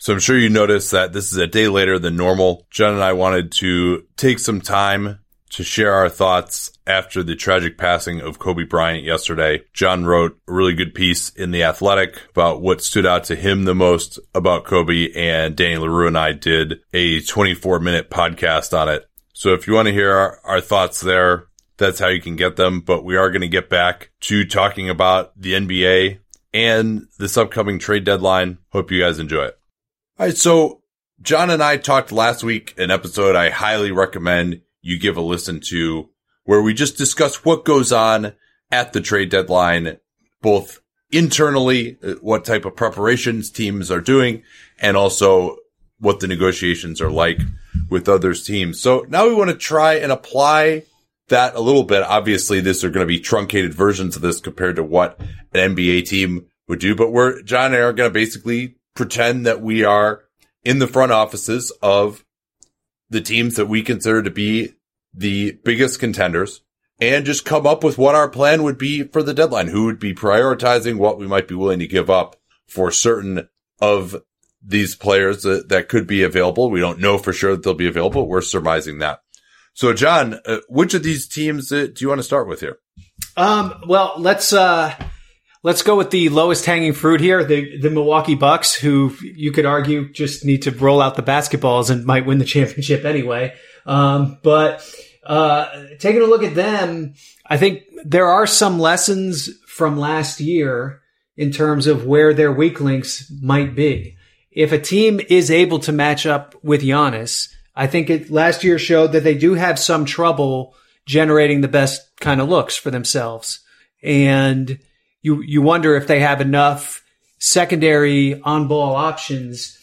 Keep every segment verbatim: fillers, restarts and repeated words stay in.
So I'm sure you noticed that this is a day later than normal. John and I wanted to take some time to share our thoughts after the tragic passing of Kobe Bryant yesterday. John wrote a really good piece in The Athletic about what stood out to him the most about Kobe, and Danny LaRue and I did a twenty-four minute podcast on it. So if you want to hear our, our thoughts there, that's how you can get them. But we are going to get back to talking about the N B A and this upcoming trade deadline. Hope you guys enjoy it. All right, so John and I talked last week, an episode I highly recommend you give a listen to, where we just discuss what goes on at the trade deadline, both internally, what type of preparations teams are doing, and also what the negotiations are like with others teams. So now we want to try and apply that a little bit. Obviously, these are going to be truncated versions of this compared to what an N B A team would do, but we're, John and I are going to basically pretend that we are in the front offices of the teams that we consider to be the biggest contenders, and just come up with what our plan would be for the deadline, who would be prioritizing, what we might be willing to give up for certain of these players that, that could be available. We don't know for sure that they'll be available. We're surmising that. So, John, uh, which of these teams uh, do you want to start with here? Um, well, let's, uh, let's go with the lowest hanging fruit here, the, the Milwaukee Bucks, who you could argue just need to roll out the basketballs and might win the championship anyway. Um, but, uh, taking a look at them, I think there are some lessons from last year in terms of where their weak links might be. If a team is able to match up with Giannis, I think it last year showed that they do have some trouble generating the best kind of looks for themselves. And you, you wonder if they have enough secondary on-ball options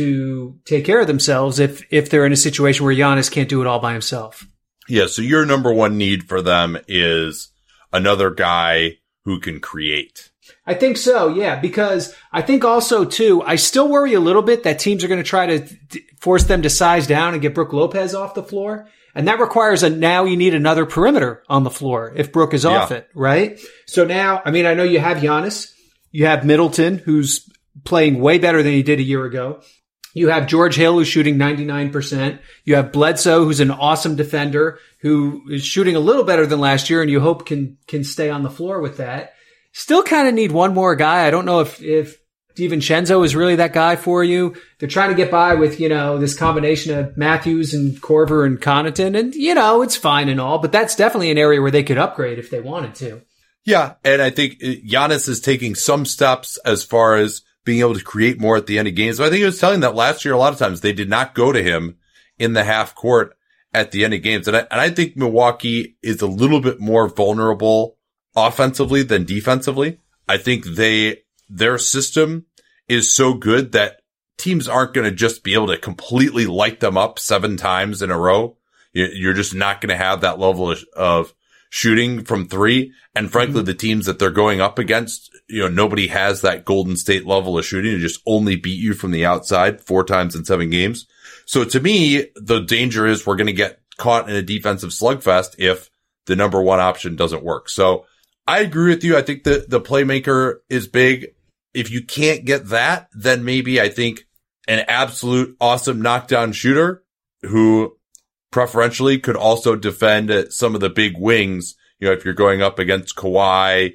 to take care of themselves if, if they're in a situation where Giannis can't do it all by himself. Yeah. So your number one need for them is another guy who can create. I think so. Yeah. Because I think also too, I still worry a little bit that teams are going to try to t- force them to size down and get Brook Lopez off the floor. And that requires a, now you need another perimeter on the floor if Brook is off yeah. it, right? So now, I mean, I know you have Giannis, you have Middleton, who's playing way better than he did a year ago. You have George Hill, who's shooting ninety-nine percent. You have Bledsoe, who's an awesome defender, who is shooting a little better than last year, and you hope can, can stay on the floor with that. Still kind of need one more guy. I don't know if, if DiVincenzo is really that guy for you. They're trying to get by with, you know, this combination of Matthews and Korver and Connaughton, and, you know, it's fine and all, but that's definitely an area where they could upgrade if they wanted to. Yeah. And I think Giannis is taking some steps as far as being able to create more at the end of games. So I think he was telling that last year, a lot of times they did not go to him in the half court at the end of games. And I, and I think Milwaukee is a little bit more vulnerable offensively than defensively. I think they, their system is so good that teams aren't going to just be able to completely light them up seven times in a row. You're just not going to have that level of, of shooting from three. And frankly, mm-hmm. the teams that they're going up against, you know, nobody has that Golden State level of shooting to just only beat you from the outside four times in seven games. So to me, the danger is we're going to get caught in a defensive slugfest if the number one option doesn't work. So I agree with you. I think the, the playmaker is big. If you can't get that, then maybe I think an absolute awesome knockdown shooter who preferentially could also defend some of the big wings. You know, if you're going up against Kawhi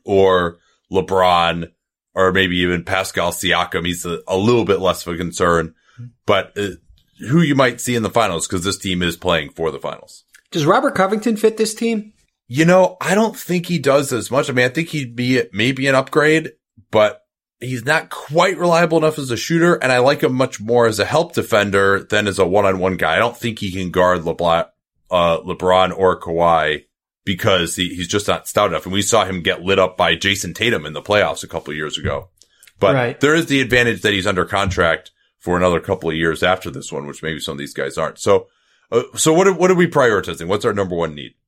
or LeBron or maybe even Pascal Siakam, he's a, a little bit less of a concern, but uh, who you might see in the finals, because this team is playing for the finals. Does Robert Covington fit this team? You know, I don't think he does as much. I mean, I think he'd be maybe an upgrade, but he's not quite reliable enough as a shooter, and I like him much more as a help defender than as a one-on-one guy. I don't think he can guard LeBron, uh, LeBron or Kawhi because he, he's just not stout enough. And we saw him get lit up by Jason Tatum in the playoffs a couple of years ago. But right. there is the advantage that he's under contract for another couple of years after this one, which maybe some of these guys aren't. So, uh, so what are, what are we prioritizing? What's our number one need?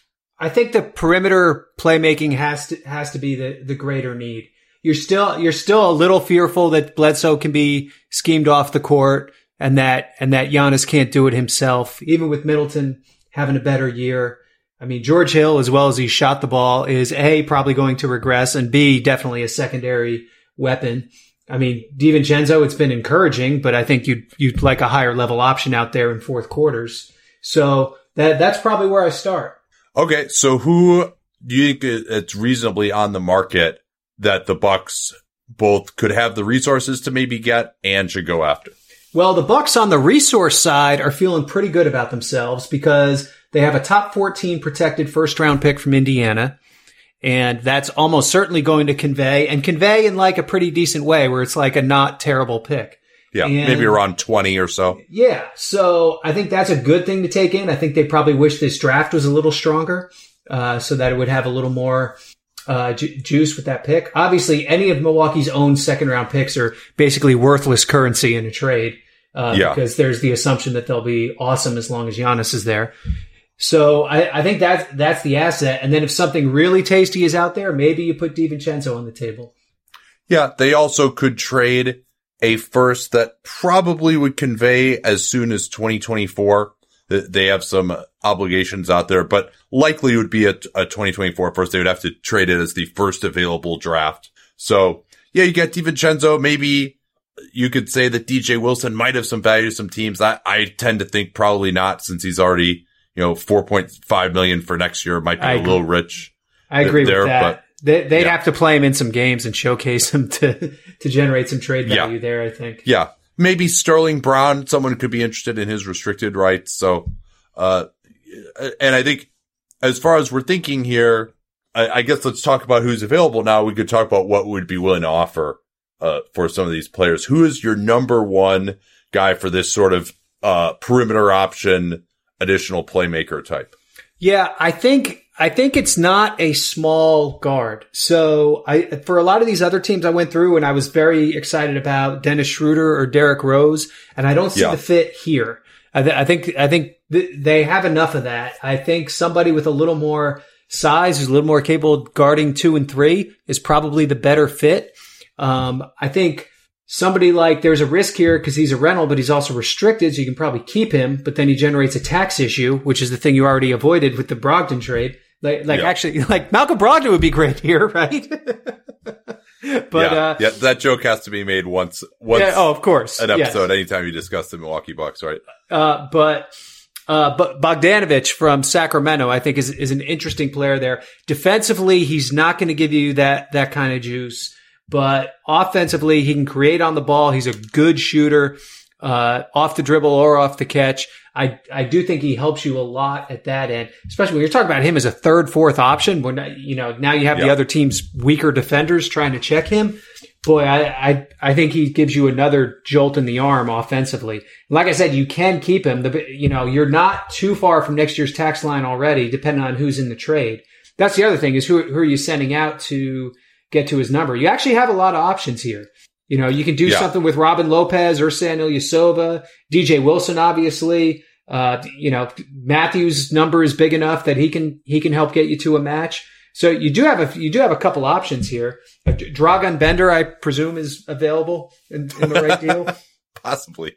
I think the perimeter playmaking has to, has to be the, the greater need. You're still, you're still a little fearful that Bledsoe can be schemed off the court and that, and that Giannis can't do it himself. Even with Middleton having a better year. I mean, George Hill, as well as he shot the ball, is A, probably going to regress, and B, definitely a secondary weapon. I mean, DiVincenzo, it's been encouraging, but I think you'd, you'd like a higher level option out there in fourth quarters. So that, that's probably where I start. Okay. So who do you think it's reasonably on the market that the Bucks both could have the resources to maybe get and should go after? Well, the Bucks on the resource side are feeling pretty good about themselves because they have a top fourteen protected first round pick from Indiana. And that's almost certainly going to convey and convey in like a pretty decent way where it's like a not terrible pick. Yeah. And maybe around twenty or so. Yeah. So I think that's a good thing to take in. I think they probably wish this draft was a little stronger, uh, so that it would have a little more, uh, ju- juice with that pick. Obviously, any of Milwaukee's own second round picks are basically worthless currency in a trade, uh, yeah. because there's the assumption that they'll be awesome as long as Giannis is there. So I, I think that's, that's the asset. And then if something really tasty is out there, maybe you put DiVincenzo on the table. Yeah. They also could trade a first that probably would convey as soon as twenty twenty-four. They have some obligations out there, but likely would be a, a twenty twenty-four first. They would have to trade it as the first available draft. So yeah, you get DiVincenzo. Maybe you could say that D J Wilson might have some value to some teams. I, I tend to think probably not, since he's already, you know, four point five million for next year. Might be I a agree. little rich. I agree there, with that. But they, they'd yeah. have to play him in some games and showcase him to, to generate some trade value Yeah. there, I think. Yeah. Maybe Sterling Brown, someone could be interested in his restricted rights. So, uh, and I think as far as we're thinking here, I, I guess let's talk about who's available now. We could talk about what we'd be willing to offer, uh, for some of these players. Who is your number one guy for this sort of, uh, perimeter option, additional playmaker type? Yeah, I think, I think it's not a small guard. So I, for a lot of these other teams I went through and I was very excited about Dennis Schroeder or Derrick Rose, and I don't see Yeah. the fit here. I, th- I think, I think th- they have enough of that. I think somebody with a little more size, who's a little more capable of guarding two and three, is probably the better fit. Um, I think somebody like, there's a risk here because he's a rental, but he's also restricted, so you can probably keep him, but then he generates a tax issue, which is the thing you already avoided with the Brogdon trade. Like, like Yeah. actually, like Malcolm Brogdon would be great here, right? but, yeah. uh, yeah, that joke has to be made once, once yeah, oh, of course. an yes. episode, anytime you discuss the Milwaukee Bucks, right? Uh, but, uh, but Bogdanovich from Sacramento, I think is, is an interesting player there. Defensively, he's not going to give you that, that kind of juice, but offensively, he can create on the ball. He's a good shooter, uh, off the dribble or off the catch. I, I do think he helps you a lot at that end, especially when you're talking about him as a third, fourth option. When, you know, now you have Yeah. the other team's weaker defenders trying to check him. Boy, I, I, I think he gives you another jolt in the arm offensively. Like I said, you can keep him. The, you know, you're not too far from next year's tax line already, depending on who's in the trade. That's the other thing, is who, who are you sending out to get to his number? You actually have a lot of options here. You know, you can do Yeah. something with Robin Lopez, Ersan Ilyasova, D J Wilson, obviously. Uh, you know, Matthews' number is big enough that he can, he can help get you to a match. So you do have a, you do have a couple options here. Uh, Dragan Bender, I presume, is available in, in the right deal. Possibly.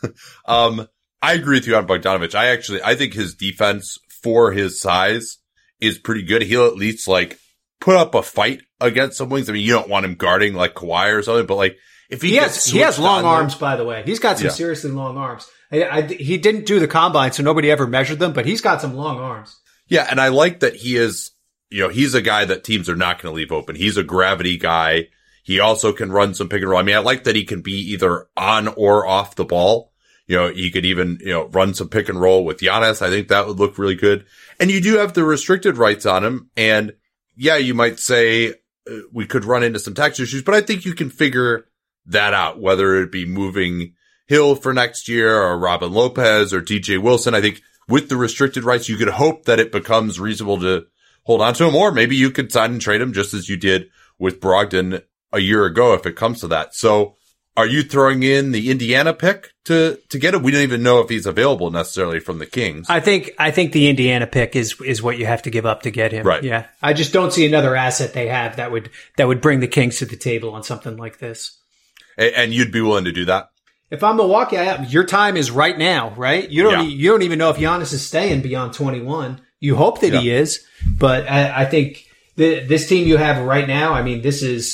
um, I agree with you on Bogdanovich. I actually, I think his defense for his size is pretty good. He'll at least like put up a fight against some wings. I mean, you don't want him guarding like Kawhi or something, but like if he, He gets has, he has switched long on arms, there- by the way. He's got some Yeah. seriously long arms. I, I, he didn't do the combine, so nobody ever measured them, but he's got some long arms. Yeah, and I like that he is, you know, he's a guy that teams are not going to leave open. He's a gravity guy. He also can run some pick and roll. I mean, I like that he can be either on or off the ball. You know, he could even, you know, run some pick and roll with Giannis. I think that would look really good. And you do have the restricted rights on him. And yeah, you might say uh, we could run into some tax issues, but I think you can figure that out, whether it be moving Hill for next year or Robin Lopez or D J Wilson. I think with the restricted rights, you could hope that it becomes reasonable to hold on to him, or maybe you could sign and trade him just as you did with Brogdon a year ago if it comes to that. So are you throwing in the Indiana pick to, to get him? We don't even know if he's available necessarily from the Kings. I think, I think the Indiana pick is, is what you have to give up to get him. Right. Yeah. I just don't see another asset they have that would, that would bring the Kings to the table on something like this. A- and you'd be willing to do that? If I'm Milwaukee, I, your time is right now, right? You don't, Yeah. you don't even know if Giannis is staying beyond twenty-one. You hope that he Yeah. is, but I, I think the, this team you have right now, I mean, this is,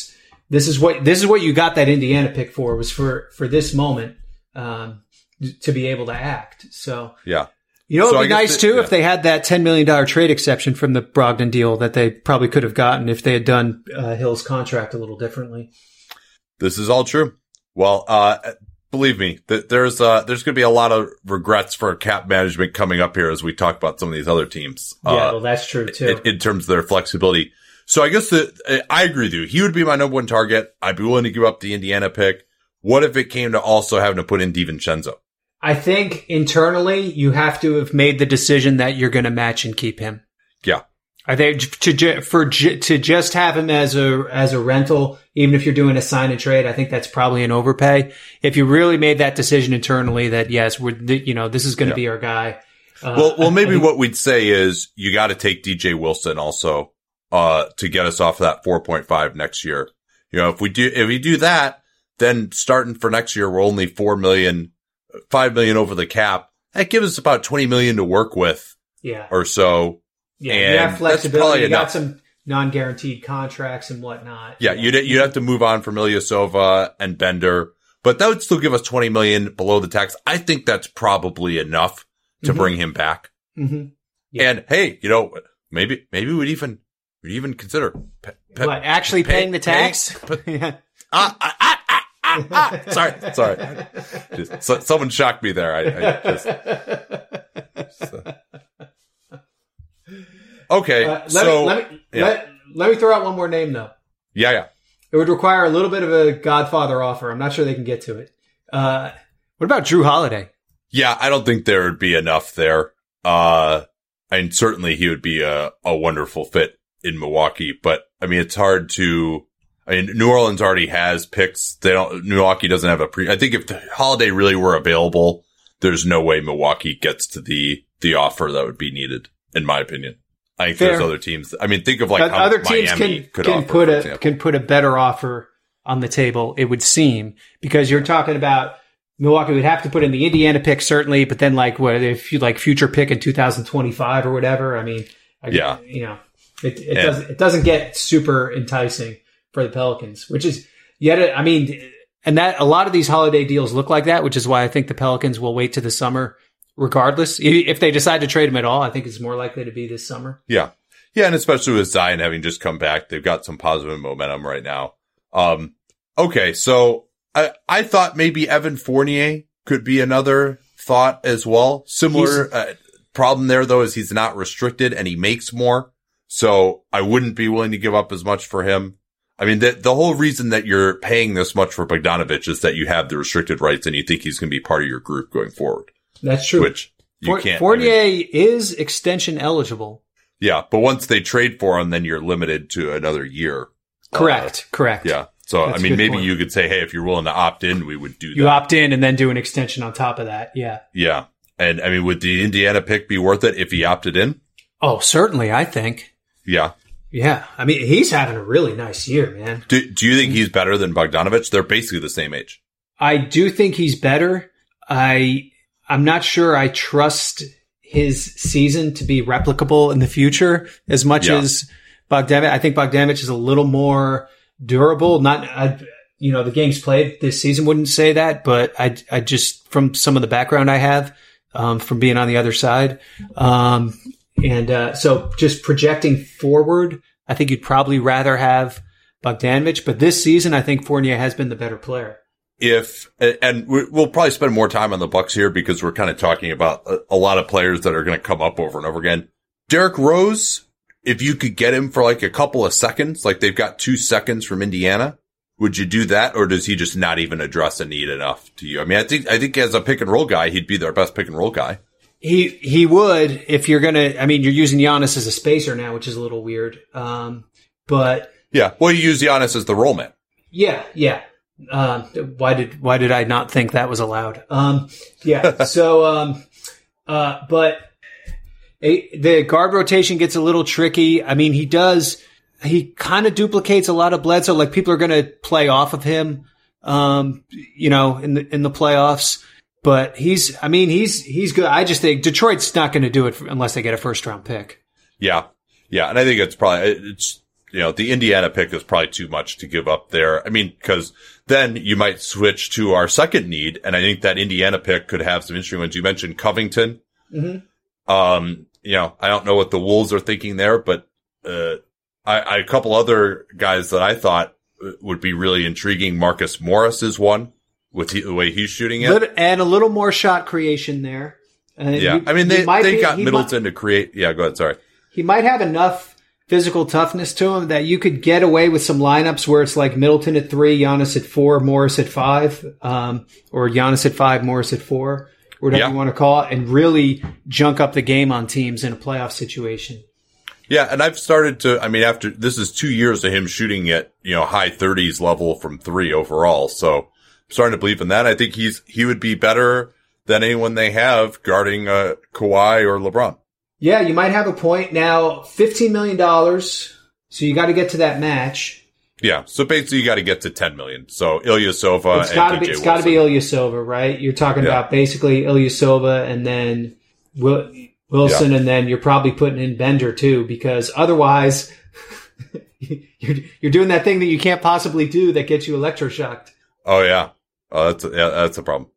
this is what this is what you got that Indiana pick for, was for for this moment um, to be able to act. So yeah. You know, so it'd be nice, it, too, yeah. if they had that ten million dollars trade exception from the Brogdon deal that they probably could have gotten if they had done uh, Hill's contract a little differently. This is all true. Well, uh, believe me, th- there's uh, there's going to be a lot of regrets for cap management coming up here as we talk about some of these other teams. Yeah, uh, well, that's true, too. In, in terms of their flexibility. So I guess the, I agree with you. He would be my number one target. I'd be willing to give up the Indiana pick. What if it came to also having to put in DiVincenzo? I think internally you have to have made the decision that you're going to match and keep him. Yeah. I think to for to just have him as a as a rental, even if you're doing a sign and trade, I think that's probably an overpay. If you really made that decision internally that yes, we're you know this is going to yeah. be our guy. Uh, well, well, maybe think, what we'd say is you got to take D J Wilson also uh to get us off of that four point five next year. You know, if we do if we do that, then starting for next year we're only four million. Five million over the cap. That gives us about twenty million to work with. Yeah. Or so. Yeah. And you have flexibility. You enough. got some non-guaranteed contracts and whatnot. Yeah. You'd, you'd have to move on from Ilyasova and Bender, but that would still give us twenty million below the tax. I think that's probably enough to mm-hmm. bring him back. Mm-hmm. Yeah. And hey, you know, maybe, maybe we'd even, we'd even consider pe- pe- what, actually pay, paying the tax. Pay, yeah. ah, ah, ah, ah. Ah, sorry, sorry. Just, so, someone shocked me there. I, I just, just uh. Okay, uh, let so me, let, me, yeah. let, let me throw out one more name though. Yeah, yeah. It would require a little bit of a Godfather offer. I'm not sure they can get to it. Uh, what about Drew Holiday? Yeah, I don't think there would be enough there. Uh, and certainly he would be a, a wonderful fit in Milwaukee. But I mean, it's hard to. I mean, New Orleans already has picks. They don't. Milwaukee doesn't have a pre. I think if the Holiday really were available, there's no way Milwaukee gets to the the offer that would be needed, in my opinion. I think Fair. there's other teams. I mean, think of like but how other teams Miami can could can offer, put for a example. can put a better offer on the table. It would seem, because you're talking about Milwaukee would have to put in the Indiana pick certainly, but then like what if you like future pick in two thousand twenty-five or whatever. I mean, I, yeah, you know, it, it doesn't it doesn't get super enticing for the Pelicans, which is yet, a, I mean, and that a lot of these holiday deals look like that, which is why I think the Pelicans will wait to the summer regardless. If they decide to trade him at all, I think it's more likely to be this summer. Yeah. Yeah. And especially with Zion having just come back, they've got some positive momentum right now. Um, okay. So I, I thought maybe Evan Fournier could be another thought as well. Similar uh, problem there though, is he's not restricted and he makes more. So I wouldn't be willing to give up as much for him. I mean, the, the whole reason that you're paying this much for Bogdanovich is that you have the restricted rights and you think he's going to be part of your group going forward. That's true. Which you For, can't. Fournier I mean, is extension eligible. Yeah, but once they trade for him, then you're limited to another year. Correct. Uh, correct. Yeah. So, That's I mean, maybe point. you could say, hey, if you're willing to opt in, we would do that. You opt in and then do an extension on top of that. Yeah. Yeah. And I mean, would the Indiana pick be worth it if he opted in? Oh, certainly, I think. Yeah. Yeah. I mean, he's having a really nice year, man. Do, do you think he's better than Bogdanovich? They're basically the same age. I do think he's better. I, I'm not sure I trust his season to be replicable in the future as much Yeah. as Bogdanovich. I think Bogdanovich is a little more durable. Not, I, you know, the games played this season wouldn't say that, but I, I just, from some of the background I have, um, from being on the other side, um, and, uh, so just projecting forward, I think you'd probably rather have Bogdanovich, but this season, I think Fournier has been the better player. If, and we'll probably spend more time on the Bucks here because we're kind of talking about a, a lot of players that are going to come up over and over again. Derrick Rose, if you could get him for like a couple of seconds, like they've got two seconds from Indiana, would you do that? Or does he just not even address a need enough to you? I mean, I think, I think as a pick and roll guy, he'd be their best pick and roll guy. He, he would, if you're going to, I mean, you're using Giannis as a spacer now, which is a little weird. Um, but yeah, well, you use Giannis as the roll man. Yeah. Yeah. Um, why did, why did I not think that was allowed? Um, yeah. So, um, uh, but a, the guard rotation gets a little tricky. I mean, he does, he kind of duplicates a lot of Bledsoe. Like people are going to play off of him, um, you know, in the, in the playoffs. But he's, I mean, he's, he's good. I just think Detroit's not going to do it unless they get a first round pick. Yeah. Yeah. And I think it's probably, it's you know, the Indiana pick is probably too much to give up there. I mean, because then you might switch to our second need, and I think that Indiana pick could have some interesting ones. You mentioned Covington. Mm-hmm. Um, you know, I don't know what the Wolves are thinking there, but uh, I, I a couple other guys that I thought would be really intriguing. Marcus Morris is one with the, the way he's shooting it, Little, and a little more shot creation there. Uh, yeah, you, I mean they they be, got Middleton might, to create. Yeah, go ahead. Sorry. He might have enough physical toughness to him that you could get away with some lineups where it's like Middleton at three, Giannis at four, Morris at five, um, or Giannis at five, Morris at four, whatever yeah. you want to call it, and really junk up the game on teams in a playoff situation. Yeah, and I've started to, I mean, after, this is two years of him shooting at, you know, high thirties level from three overall. So I'm starting to believe in that. I think he's, he would be better than anyone they have guarding, uh, Kawhi or LeBron. Yeah, you might have a point. Now, fifteen million dollars. So you got to get to that match. Yeah. So basically you got to get to ten million. So Ilyasova it's gotta and be, D J It's got to be Wilson. Ilyasova, right? You're talking Yeah. about basically Ilyasova and then Will, Wilson, Yeah. and then you're probably putting in Bender too, because otherwise you're, you're doing that thing that you can't possibly do that gets you electroshocked. Oh yeah. Oh, that's a, yeah, that's a problem.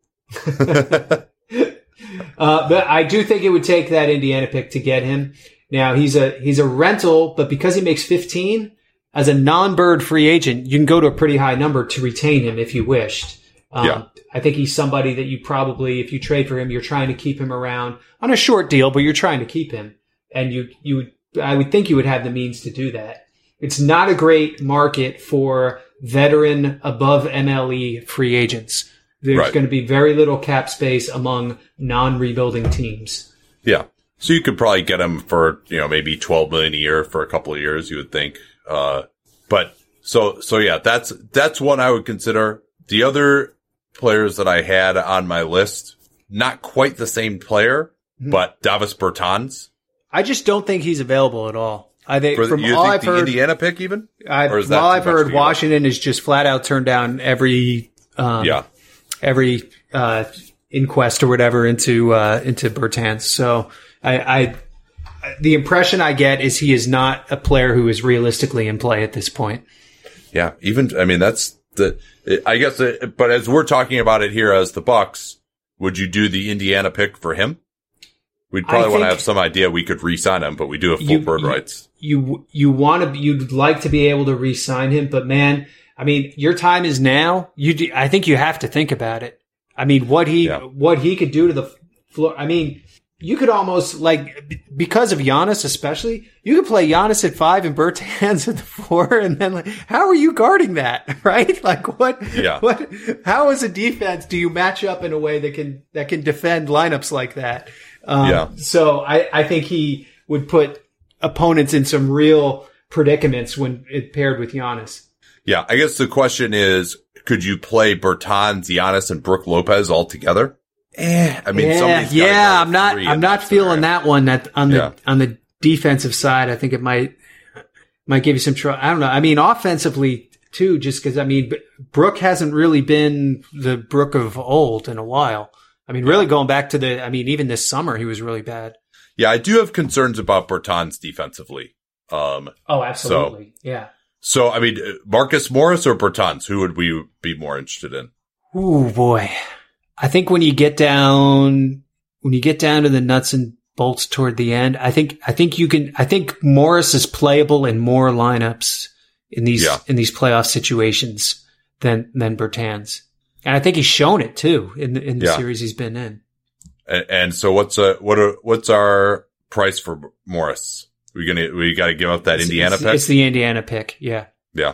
Uh, but I do think it would take that Indiana pick to get him. Now he's a, he's a rental, but because he makes fifteen as a non-bird free agent, you can go to a pretty high number to retain him if you wished. Um, Yeah. I think he's somebody that you probably, if you trade for him, you're trying to keep him around on a short deal, but you're trying to keep him. And you, you would, I would think you would have the means to do that. It's not a great market for veteran above M L E free agents. There's Right. going to be very little cap space among non-rebuilding teams. Yeah. So you could probably get him for, you know, maybe twelve million a year for a couple of years, you would think. Uh, but so, so yeah, that's, that's one I would consider. The other players that I had on my list, not quite the same player, Mm-hmm. but Davis Bertans. I just don't think he's available at all. I think For, from you all think I've the heard, Indiana pick even? I, Or is from that all too I've much heard, for you? Washington has just flat out turned down every, um, Yeah. every, uh, inquest or whatever into, uh, into Bertans. So I, I, the impression I get is he is not a player who is realistically in play at this point. Yeah. Even, I mean, that's the, I guess, it, but as we're talking about it here as the Bucks, would you do the Indiana pick for him? We'd probably want to have some idea we could re-sign him, but we do have full You- bird you- rights. You, you want to, you'd like to be able to re-sign him, but man, I mean, your time is now. You, do, I think you have to think about it. I mean, what he, Yeah. what he could do to the floor. I mean, you could almost like, because of Giannis especially, you could play Giannis at five and Bertans at the four, and then like, how are you guarding that, right? Like what, Yeah. what, how as a defense do you match up in a way that can, that can defend lineups like that? Um, Yeah. So I, I think he would put opponents in some real predicaments when it paired with Giannis. Yeah. I guess the question is, could you play Bertans, Giannis, and Brook Lopez all together? Eh, I mean, yeah, somebody's gotta yeah, go I'm not, three I'm in not that feeling scenario. that one. That on the Yeah. on the defensive side, I think it might might give you some trouble. I don't know. I mean, offensively too, just because I mean, Brook hasn't really been the Brook of old in a while. I mean, really going back to the, I mean, even this summer he was really bad. Yeah, I do have concerns about Bertans defensively. Um, Oh, absolutely, yeah. so I mean, Marcus Morris or Bertans, who would we be more interested in? Ooh, boy. I think when you get down, when you get down to the nuts and bolts toward the end, I think, I think you can, I think Morris is playable in more lineups in these, Yeah. in these playoff situations than, than Bertans. And I think he's shown it too in the, in the Yeah. series he's been in. And, and so what's uh what are, what's our price for Morris? We gonna, we got to give up that It's- Indiana it's, pick? It's the Indiana pick. Yeah. Yeah.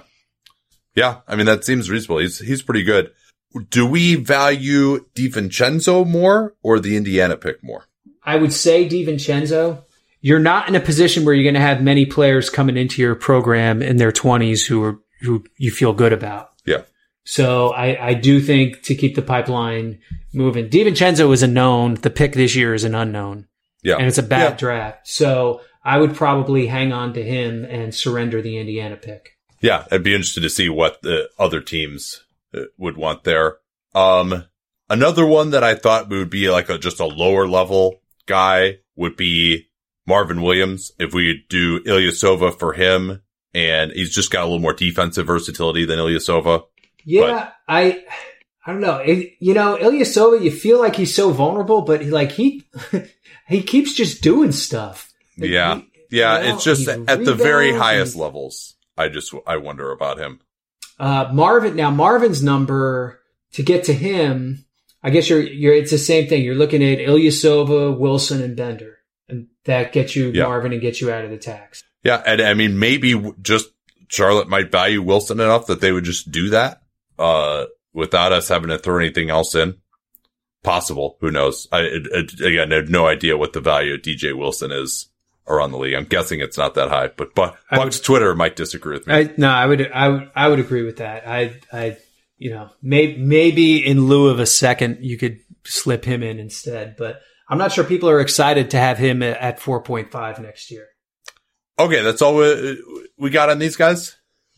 Yeah. I mean, that seems reasonable. He's, he's pretty good. Do we value DiVincenzo more or the Indiana pick more? I would say DiVincenzo. You're not in a position where you're going to have many players coming into your program in their twenties who are, who you feel good about. Yeah. So I, I do think to keep the pipeline moving, DiVincenzo is a known. The pick this year is an unknown. Yeah. And it's a bad Yeah. draft. So I would probably hang on to him and surrender the Indiana pick. Yeah. I'd be interested to see what the other teams uh, would want there. Um, another one that I thought would be like a, just a lower level guy would be Marvin Williams. If we do Ilyasova for him and he's just got a little more defensive versatility than Ilyasova. Yeah, but, I I don't know. It, you know, Ilyasova, you feel like he's so vulnerable, but like he he keeps just doing stuff. Like yeah, he, yeah. you know, it's just at rebounds, the very highest and, levels. I just I wonder about him. Uh, Marvin. Now Marvin's number to get to him. I guess you're you're. It's the same thing. You're looking at Ilyasova, Wilson, and Bender, and that gets you yeah. Marvin and gets you out of the tax. Yeah, and I mean maybe just Charlotte might value Wilson enough that they would just do that uh, without us having to throw anything else in. Possible. Who knows? I, I again I have no idea what the value of D J Wilson is around the league. I'm guessing it's not that high, but but Buck's Twitter might disagree with me. I, no, I would I would I would agree with that. I I. You know, maybe, maybe in lieu of a second, you could slip him in instead. But I'm not sure people are excited to have him at four point five next year. Okay, that's all we, we got on these guys?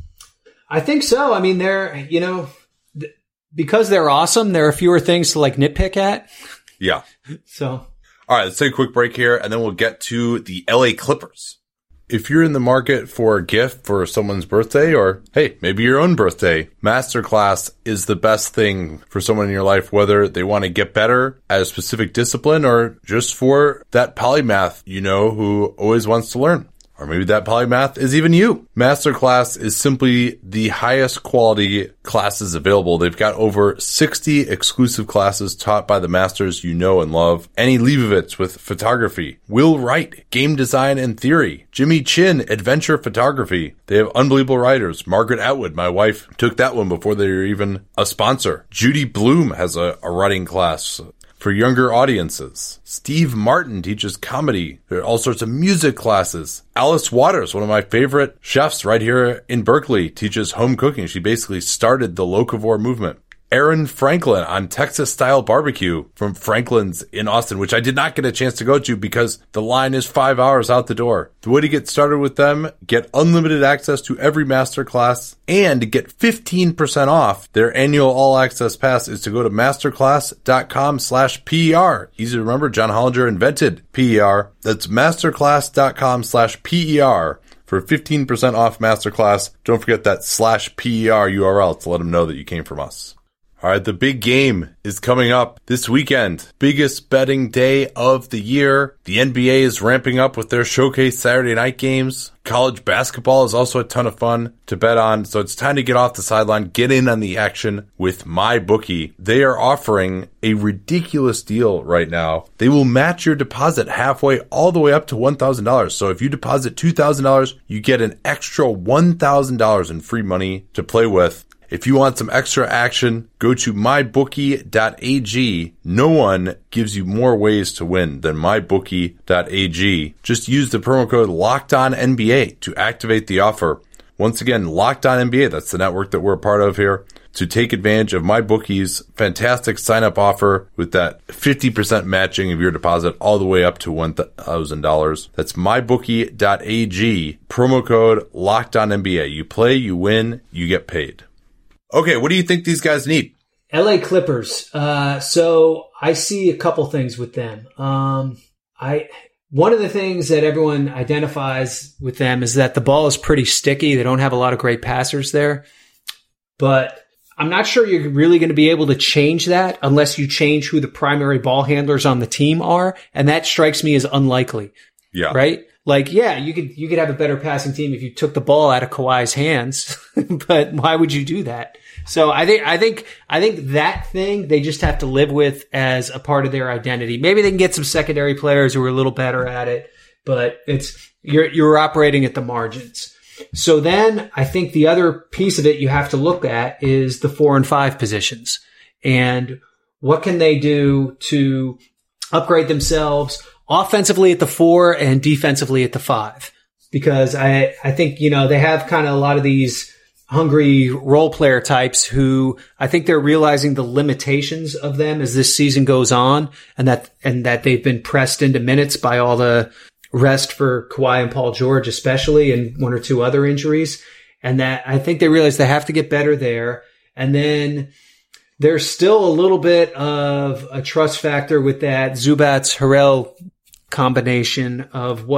I think so. I mean, they're, you know, th- because they're awesome, there are fewer things to like nitpick at. Yeah. So. All right, let's take a quick break here, and then we'll get to the L A Clippers. If you're in the market for a gift for someone's birthday, or hey, maybe your own birthday, Masterclass is the best thing for someone in your life, whether they want to get better at a specific discipline or just for that polymath you know who always wants to learn. Or maybe that polymath is even you. Masterclass is simply the highest quality classes available. They've got over sixty exclusive classes taught by the masters you know and love. Annie Leibovitz with photography, Will Wright, game design and theory, Jimmy Chin, adventure photography. They have unbelievable writers. Margaret Atwood, my wife, took that one before they were even a sponsor. Judy Bloom has a, a writing class for younger audiences. Steve Martin teaches comedy. There are all sorts of music classes. Alice Waters, one of my favorite chefs right here in Berkeley, teaches home cooking. She basically started the locavore movement. Aaron Franklin on Texas-style barbecue from Franklin's in Austin, which I did not get a chance to go to because the line is five hours out the door. The way to get started with them, get unlimited access to every masterclass, and get fifteen percent off their annual all-access pass is to go to masterclass.com slash PER. Easy to remember, John Hollinger invented P E R. That's masterclass.com slash PER. For fifteen percent off Masterclass. Don't forget that slash P E R U R L to let them know that you came from us. All right, the big game is coming up this weekend. Biggest betting day of the year. The N B A is ramping up with their showcase Saturday night games. College basketball is also a ton of fun to bet on. So it's time to get off the sideline, get in on the action with MyBookie. They are offering a ridiculous deal right now. They will match your deposit halfway all the way up to one thousand dollars. So if you deposit two thousand dollars, you get an extra one thousand dollars in free money to play with. If you want some extra action, go to my bookie dot a g. No one gives you more ways to win than my bookie dot a g. Just use the promo code LOCKEDONNBA to activate the offer. Once again, LOCKEDONNBA, that's the network that we're a part of here, to take advantage of MyBookie's fantastic sign-up offer with that fifty percent matching of your deposit all the way up to one thousand dollars. That's my bookie dot a g, promo code LOCKEDONNBA. You play, you win, you get paid. Okay, what do you think these guys need? L A Clippers. Uh, so I see a couple things with them. Um, I one of the things that everyone identifies with them is that the ball is pretty sticky. They don't have a lot of great passers there, but I'm not sure you're really going to be able to change that unless you change who the primary ball handlers on the team are, and that strikes me as unlikely. Yeah. Right? Like, yeah, you could you could have a better passing team if you took the ball out of Kawhi's hands, but why would you do that? So I think I think I think that thing they just have to live with as a part of their identity. Maybe they can get some secondary players who are a little better at it, but it's you're you're operating at the margins. So then I think the other piece of it you have to look at is the four and five positions and what can they do to upgrade themselves offensively at the four and defensively at the five, because I, I think, you know, they have kind of a lot of these hungry role player types who I think they're realizing the limitations of them as this season goes on, and that, and that they've been pressed into minutes by all the rest for Kawhi and Paul George, especially, and one or two other injuries. And that I think they realize they have to get better there. And then there's still a little bit of a trust factor with that Zubats Harrell combination of what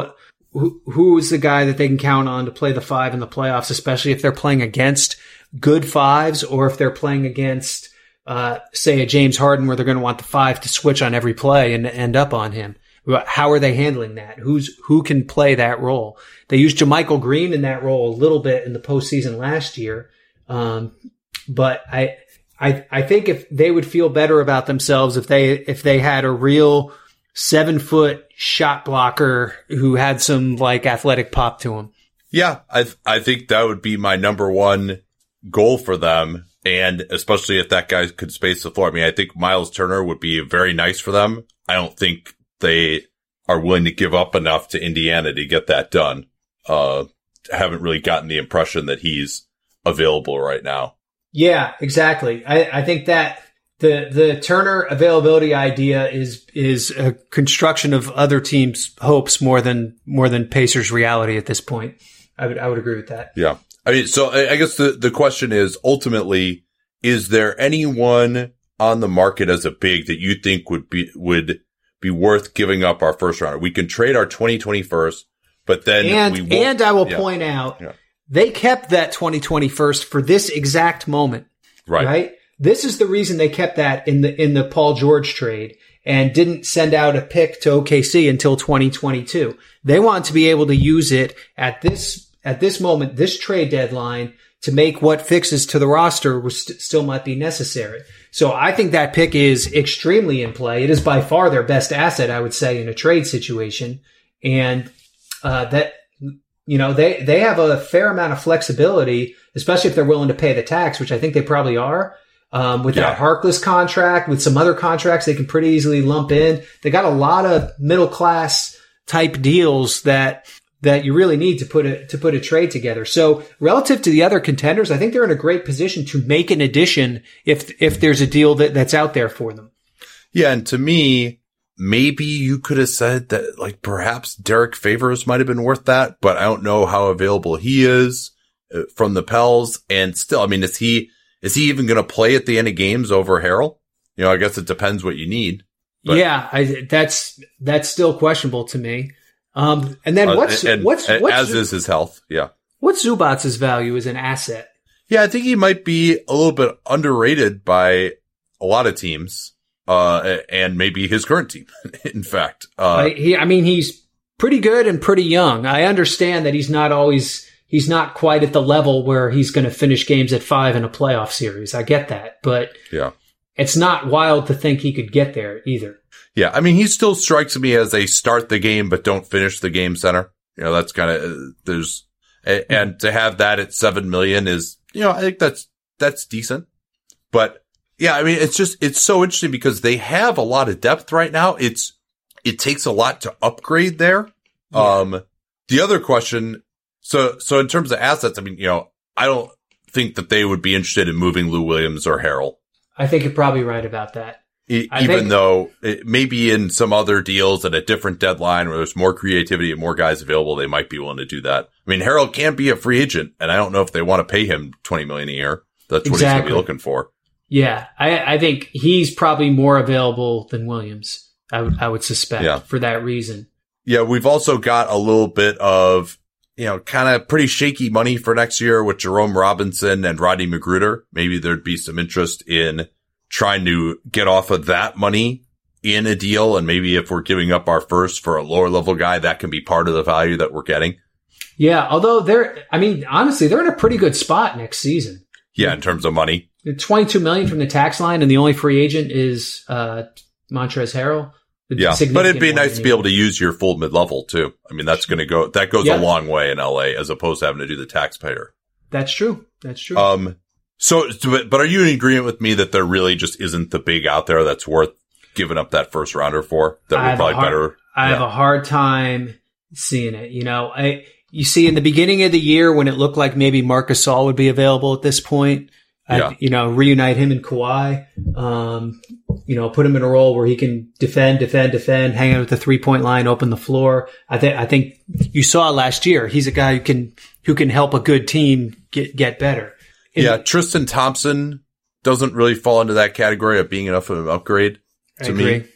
who, who is the guy that they can count on to play the five in the playoffs, especially if they're playing against good fives or if they're playing against, uh, say a James Harden where they're going to want the five to switch on every play and end up on him. How are they handling that? Who's, who can play that role? They used JaMychal Green in that role a little bit in the postseason last year. Um, but I, I, I think if they would feel better about themselves if they, if they had a real seven foot shot blocker who had some like athletic pop to him. Yeah. I, th- I think that would be my number one goal for them. And especially if that guy could space the floor. I mean, I think Miles Turner would be very nice for them. I don't think they are willing to give up enough to Indiana to get that done. Uh, haven't really gotten the impression that he's available right now. Yeah, exactly. I, I think that the, the Turner availability idea is, is a construction of other teams' hopes more than, more than Pacers' reality at this point. I would, I would agree with that. Yeah. I mean, so I guess the, the question is ultimately, is there anyone on the market as a big that you think would be, would be worth giving up our first rounder? We can trade our twenty twenty-first, but then and, we won't. And I will yeah. point out, yeah. they kept that twenty twenty-first for this exact moment. Right. Right. This is the reason they kept that in the, in the Paul George trade and didn't send out a pick to O K C until twenty twenty-two. They want to be able to use it at this, at this moment, this trade deadline to make what fixes to the roster was st- still might be necessary. So I think that pick is extremely in play. It is by far their best asset, I would say, in a trade situation. And, uh, that, you know, they, they have a fair amount of flexibility, especially if they're willing to pay the tax, which I think they probably are. Um, with yeah. that Harkless contract, with some other contracts they can pretty easily lump in. They got a lot of middle class type deals that, that you really need to put a, to put a trade together. So relative to the other contenders, I think they're in a great position to make an addition if, if there's a deal that, that's out there for them. Yeah. And to me, maybe you could have said that like perhaps Derek Favors might have been worth that, but I don't know how available he is from the Pels. And still, I mean, is he, is he even going to play at the end of games over Harrell? You know, I guess it depends what you need. But. Yeah. I, that's, that's still questionable to me. Um, and then what's, uh, and, what's, and, what's, as is his health. Yeah. What's Zubac's value as an asset? Yeah. I think he might be a little bit underrated by a lot of teams, uh, and maybe his current team, in fact. Uh, I, he, I mean, he's pretty good and pretty young. I understand that he's not always, he's not quite at the level where he's going to finish games at five in a playoff series. I get that, but yeah, it's not wild to think he could get there either. Yeah, I mean, he still strikes me as a start the game but don't finish the game center. You know, that's kind of, there's, and to have that at seven million is, you know, I think that's, that's decent. But yeah, I mean, it's just, it's so interesting because they have a lot of depth right now. It's, it takes a lot to upgrade there. Yeah. Um, the other question, so, so in terms of assets, I mean, you know, I don't think that they would be interested in moving Lou Williams or Harrell. I think you're probably right about that. Even think, though it, maybe in some other deals at a different deadline where there's more creativity and more guys available, they might be willing to do that. I mean, Harrell can be a free agent, and I don't know if they want to pay him twenty million dollars a year. That's what exactly. he's going to be looking for. Yeah, I, I think he's probably more available than Williams. I would, I would suspect yeah. for that reason. Yeah, we've also got a little bit of, you know, kind of pretty shaky money for next year with Jerome Robinson and Rodney Magruder. Maybe there'd be some interest in trying to get off of that money in a deal. And maybe if we're giving up our first for a lower level guy, that can be part of the value that we're getting. Yeah. Although they're, I mean, honestly, they're in a pretty good spot next season. Yeah. In terms of money, twenty-two million from the tax line. And the only free agent is, uh, Montrezl Harrell. Yeah. But it'd be nice to be able to use your full mid level too. I mean, that's going to go, that goes yeah. a long way in L A as opposed to having to do the taxpayer. That's true. That's true. Um, So, but are you in agreement with me that there really just isn't the big out there that's worth giving up that first rounder for? That would probably hard, better. I yeah. have a hard time seeing it. You know, I, you see in the beginning of the year when it looked like maybe Marc Gasol would be available at this point, yeah. I'd, you know, reunite him and Kawhi, um, you know, put him in a role where he can defend, defend, defend, hang out at the three point line, open the floor. I think, I think you saw last year, he's a guy who can, who can help a good team get, get better. In yeah, Tristan Thompson doesn't really fall into that category of being enough of an upgrade to I agree. me.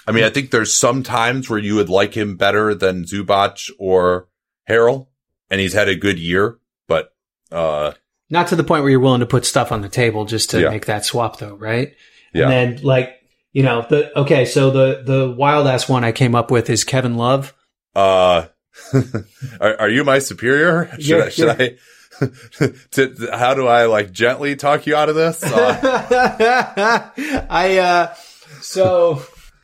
I mean, I think there's some times where you would like him better than Zubac or Harrell, and he's had a good year, but uh not to the point where you're willing to put stuff on the table just to yeah. make that swap, though, right? Yeah. And then, like, you know, the okay, so the the wild ass one I came up with is Kevin Love. Uh, are, are you my superior? Should You're, I? Should I? to, how do I like gently talk you out of this? Uh, I uh, so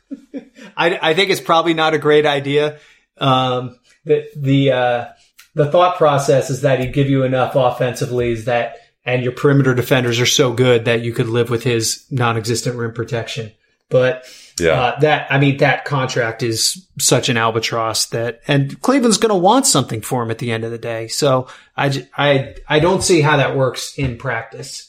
I I think it's probably not a great idea. Um, the the uh, the thought process is that he'd give you enough offensively is that, and your perimeter defenders are so good that you could live with his non-existent rim protection. But yeah, uh, that I mean that contract is such an albatross that, and Cleveland's going to want something for him at the end of the day. So I, j- I, I don't see how that works in practice.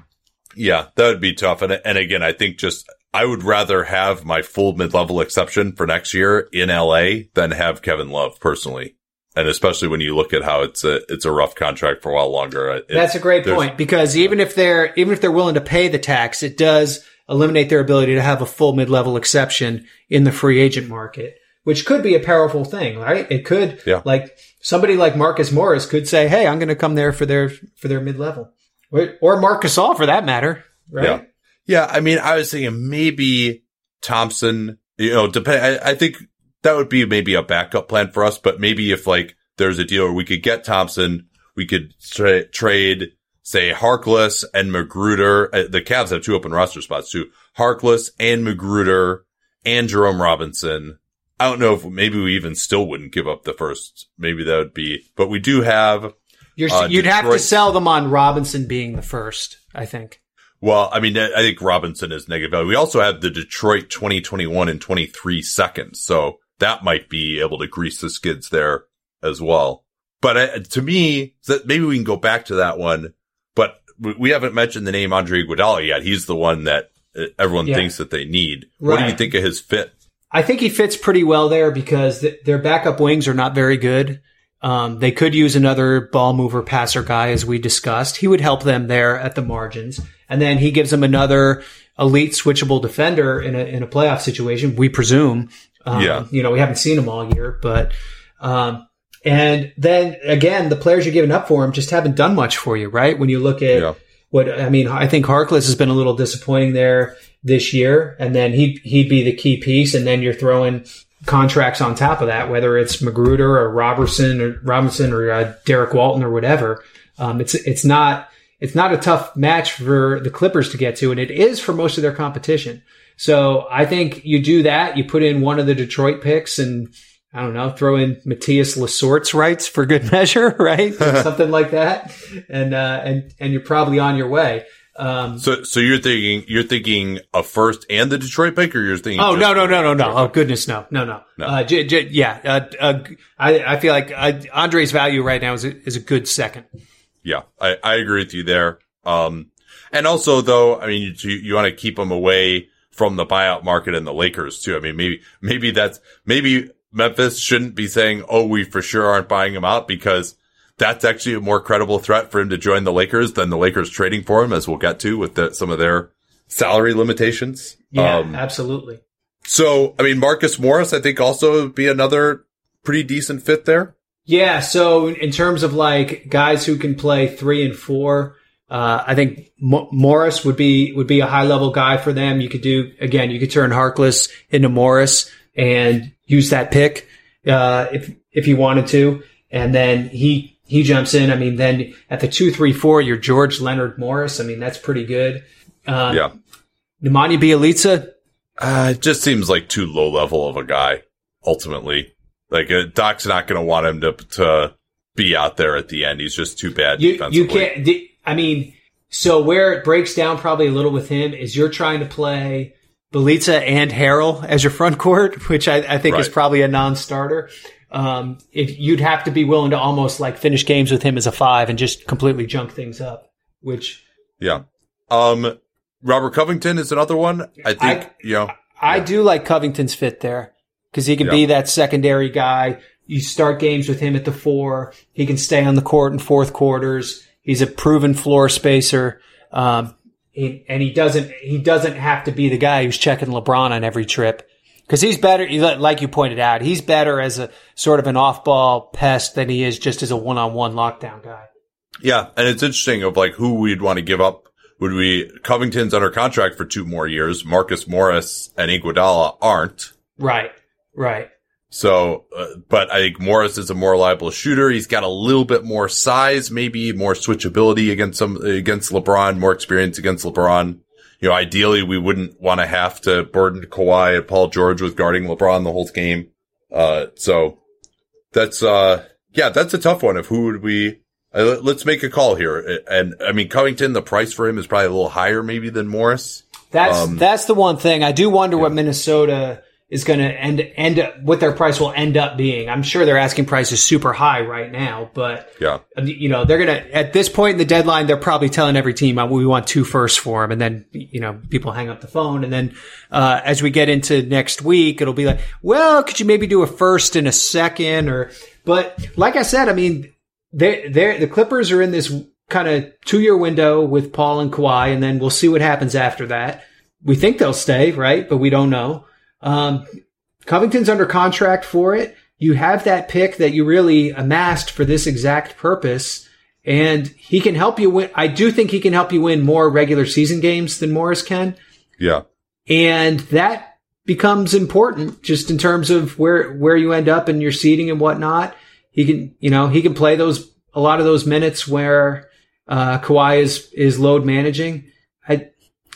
Yeah, that would be tough. And and again, I think just I would rather have my full mid-level exception for next year in L A than have Kevin Love personally. And especially when you look at how it's a it's a rough contract for a while longer. It, That's a great point, because even if they're even if they're willing to pay the tax, it does eliminate their ability to have a full mid-level exception in the free agent market, which could be a powerful thing, right? It could, yeah. like somebody like Marcus Morris could say, "Hey, I'm going to come there for their for their mid-level," or Marc Gasol for that matter, right? Yeah, yeah. I mean, I was thinking maybe Thompson. You know, depend. I, I think that would be maybe a backup plan for us, but maybe if like there's a deal where we could get Thompson, we could tra- trade. Say Harkless and Magruder. Uh, the Cavs have two open roster spots too. Harkless and Magruder and Jerome Robinson. I don't know if maybe we even still wouldn't give up the first. Maybe that would be, but we do have. You're, uh, you'd Detroit. have to sell them on Robinson being the first, I think. Well, I mean, I think Robinson is negative value. We also have the Detroit twenty twenty-one and twenty-three seconds. So that might be able to grease the skids there as well. But uh, to me, that maybe we can go back to that one. But we haven't mentioned the name Andre Iguodala yet. He's the one that everyone yeah. thinks that they need. Right. What do you think of his fit? I think he fits pretty well there because th- their backup wings are not very good. Um, they could use another ball mover passer guy, as we discussed. He would help them there at the margins. And then he gives them another elite switchable defender in a, in a playoff situation, we presume. Um, yeah. You know, we haven't seen him all year, but, um, and then again, the players you're giving up for him just haven't done much for you, right? When you look at yeah. what, I mean, I think Harkless has been a little disappointing there this year, and then he, he'd be the key piece. And then you're throwing contracts on top of that, whether it's Magruder or Robertson or Robinson or uh, Derek Walton or whatever. Um, it's, it's not, it's not a tough match for the Clippers to get to, and it is for most of their competition. So I think you do that. You put in one of the Detroit picks and, I don't know, throw in Matthias Lesort's rights for good measure, right? Something like that. And, uh, and, and you're probably on your way. Um, so, so you're thinking, you're thinking a first and the Detroit pick, or you're thinking? Oh, no, no, no, no, no. Oh, goodness. No, no, no. no. Uh, j- j- yeah. Uh, uh, I, I feel like uh, Andre's value right now is a, is a good second. Yeah. I, I agree with you there. Um, and also though, I mean, you, you want to keep them away from the buyout market and the Lakers too. I mean, maybe, maybe that's, maybe, Memphis shouldn't be saying, oh, we for sure aren't buying him out, because that's actually a more credible threat for him to join the Lakers than the Lakers trading for him, as we'll get to with the, some of their salary limitations. Yeah, um, absolutely. So, I mean, Marcus Morris, I think also would be another pretty decent fit there. Yeah. So in terms of like guys who can play three and four, uh, I think M- Morris would be, would be a high level guy for them. You could do, again, you could turn Harkless into Morris and use that pick, uh, if, if you wanted to. And then he, he jumps in. I mean, then at the two, three, four, you're George Leonard Morris. I mean, that's pretty good. Um, yeah. Nemanja Bjelica. Uh, it just seems like too low level of a guy, ultimately. Like, uh, Doc's not going to want him to, to be out there at the end. He's just too bad you, defensively. You can't, I mean, so where it breaks down probably a little with him is you're trying to play Bjelica and Harrell as your front court, which I, I think right. is probably a non-starter. Um, if you'd have to be willing to almost like finish games with him as a five and just completely junk things up, which. Yeah. Um, Robert Covington is another one. I think, I, you know. I yeah. do like Covington's fit there because he can yeah. be that secondary guy. You start games with him at the four. He can stay on the court in fourth quarters. He's a proven floor spacer. Um, he, and he doesn't, he doesn't have to be the guy who's checking LeBron on every trip. Because he's better, like you pointed out, he's better as a sort of an off-ball pest than he is just as a one-on-one lockdown guy. Yeah, and it's interesting of like who we'd want to give up. Would we, Covington's under contract for two more years. Marcus Morris and Iguodala aren't. Right, right. So, uh, but I think Morris is a more reliable shooter. He's got a little bit more size, maybe more switchability against some, against LeBron, more experience against LeBron. You know, ideally we wouldn't want to have to burden Kawhi and Paul George with guarding LeBron the whole game. Uh, so that's, uh, yeah, that's a tough one of who would we, uh, let's make a call here. And I mean, Covington, the price for him is probably a little higher maybe than Morris. That's, um, that's the one thing. I do wonder yeah. what Minnesota is going to end, end up, what their price will end up being. I'm sure their asking price is super high right now, but yeah, you know, they're going to, at this point in the deadline, they're probably telling every team, oh, we want two firsts for him. And then, you know, people hang up the phone. And then, uh, as we get into next week, it'll be like, well, could you maybe do a first and a second or, but like I said, I mean, they they the Clippers are in this kind of two year window with Paul and Kawhi, and then we'll see what happens after that. We think they'll stay, right? But we don't know. Um, Covington's under contract for it. You have that pick that you really amassed for this exact purpose, and he can help you win. I do think he can help you win more regular season games than Morris can. Yeah. And that becomes important just in terms of where, where you end up in your seating and whatnot. He can, you know, he can play those, a lot of those minutes where, uh, Kawhi is, is load managing. I,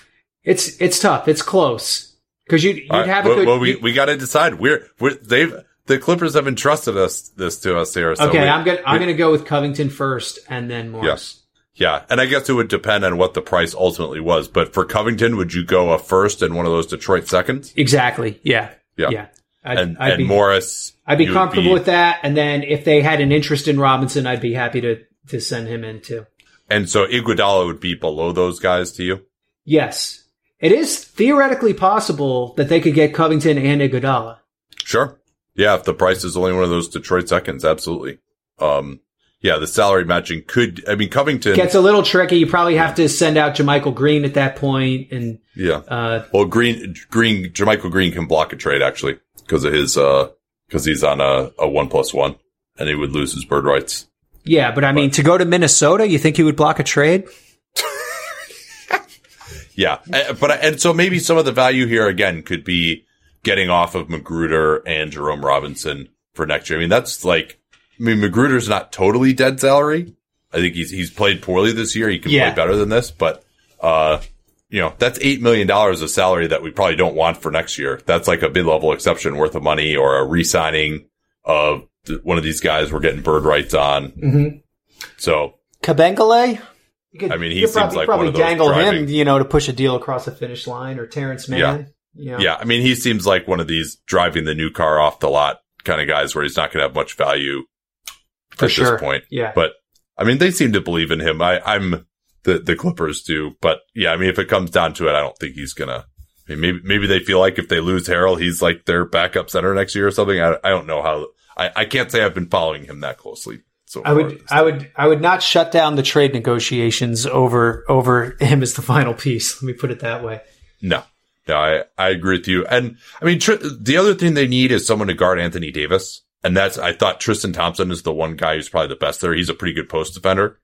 it's, it's tough. It's close. Cause you'd, you'd right. have a well, good, well, we, we got to decide. We're, we're, they've, the Clippers have entrusted us, this to us here. So okay. we, I'm going to, I'm going to go with Covington first and then Morris. Yeah. yeah. And I guess it would depend on what the price ultimately was. But for Covington, would you go a first and one of those Detroit seconds? Exactly. Yeah. Yeah. Yeah. I'd, and I'd and be, Morris. I'd be comfortable be, with that. And then if they had an interest in Robinson, I'd be happy to, to send him in too. And so Iguodala would be below those guys to you? Yes. It is theoretically possible that they could get Covington and Iguodala. Sure. Yeah, if the price is only one of those Detroit seconds, absolutely. Um, yeah, the salary matching could, I mean, Covington gets a little tricky. You probably have to send out JaMychal Green at that point, and yeah. Uh, well, Green, Green, JaMychal Green can block a trade actually because of his, uh, because he's on a, a one plus one, and he would lose his bird rights. Yeah, but I mean, but, to go to Minnesota, you think he would block a trade? Yeah, but and so maybe some of the value here again could be getting off of Magruder and Jerome Robinson for next year. I mean, that's like, I mean, Magruder's not totally dead salary. I think he's he's played poorly this year. He can yeah. play better than this, but uh, you know, that's eight million dollars of salary that we probably don't want for next year. That's like a mid-level exception worth of money, or a re-signing of one of these guys we're getting bird rights on. Mm-hmm. So Kabengele? You could, I mean, he you seems probably, like probably one of those dangle driving. him, you know, to push a deal across the finish line, or Terrence Mann. Yeah. You know. Yeah. I mean, he seems like one of these driving the new car off the lot kind of guys where he's not going to have much value For at sure. this point. Yeah. But I mean, they seem to believe in him. I, I'm the, the Clippers do, but yeah, I mean, if it comes down to it, I don't think he's going to, I mean, maybe, maybe they feel like if they lose Harrell, he's like their backup center next year or something. I, I don't know how, I, I can't say I've been following him that closely. So I would, I would, I would not shut down the trade negotiations over, over him as the final piece. Let me put it that way. No, no, I, I agree with you. And I mean, tr- the other thing they need is someone to guard Anthony Davis. And that's, I thought Tristan Thompson is the one guy who's probably the best there. He's a pretty good post defender.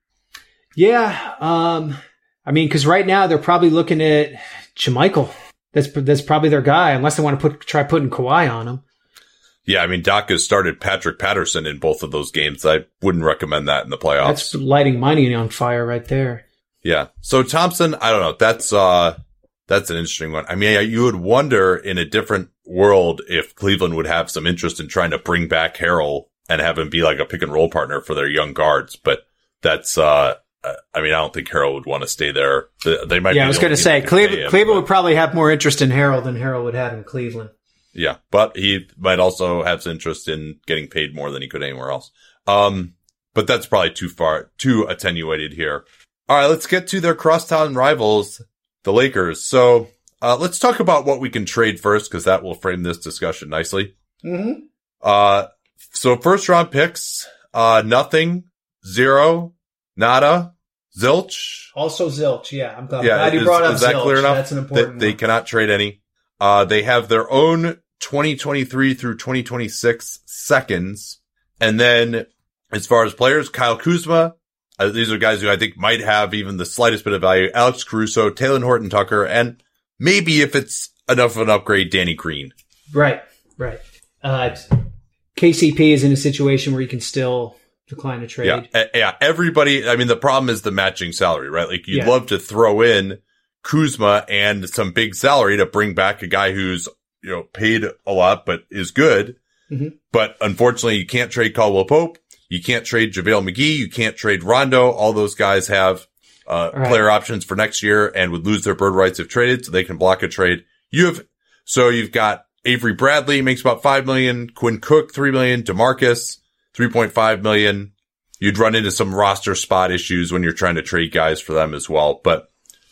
Yeah. Um, I mean, cause right now they're probably looking at JaMychal. That's, that's probably their guy, unless they want to put, try putting Kawhi on him. Yeah, I mean, Doc has started Patrick Patterson in both of those games. I wouldn't recommend that in the playoffs. That's lighting money on fire right there. Yeah. So Thompson, I don't know. That's, uh, that's an interesting one. I mean, you would wonder in a different world if Cleveland would have some interest in trying to bring back Harrell and have him be like a pick and roll partner for their young guards. But that's, uh, I mean, I don't think Harrell would want to stay there. They might. Yeah, be I was going to say Cleveland, him, Cleveland but, would probably have more interest in Harrell than Harrell would have in Cleveland. Yeah, but he might also have some interest in getting paid more than he could anywhere else. Um, but that's probably too far, too attenuated here. All right, let's get to their crosstown rivals, the Lakers. So, uh, let's talk about what we can trade first, because that will frame this discussion nicely. Mm-hmm. Uh, so first round picks, uh, nothing, zero, nada, zilch. Also zilch, yeah. I'm glad, yeah, glad you is, brought up is that zilch. clear enough? That's an important they, one. They cannot trade any. Uh, they have their own twenty twenty-three through twenty twenty-six seconds. And then as far as players, Kyle Kuzma, uh, these are guys who I think might have even the slightest bit of value. Alex Caruso, Taylor Horton Tucker, and maybe if it's enough of an upgrade, Danny Green. Right, right. Uh, K C P is in a situation where he can still decline a trade. Yeah, uh, yeah. Everybody, I mean, the problem is the matching salary, right? Like you'd yeah. love to throw in Kuzma and some big salary to bring back a guy who's, you know, paid a lot, but is good. Mm-hmm. But unfortunately, you can't trade Caldwell Pope. You can't trade JaVale McGee. You can't trade Rondo. All those guys have uh right. player options for next year and would lose their bird rights if traded, so they can block a trade. You have, so you've got Avery Bradley makes about five million, Quinn Cook three million, DeMarcus three point five million. You'd run into some roster spot issues when you're trying to trade guys for them as well. But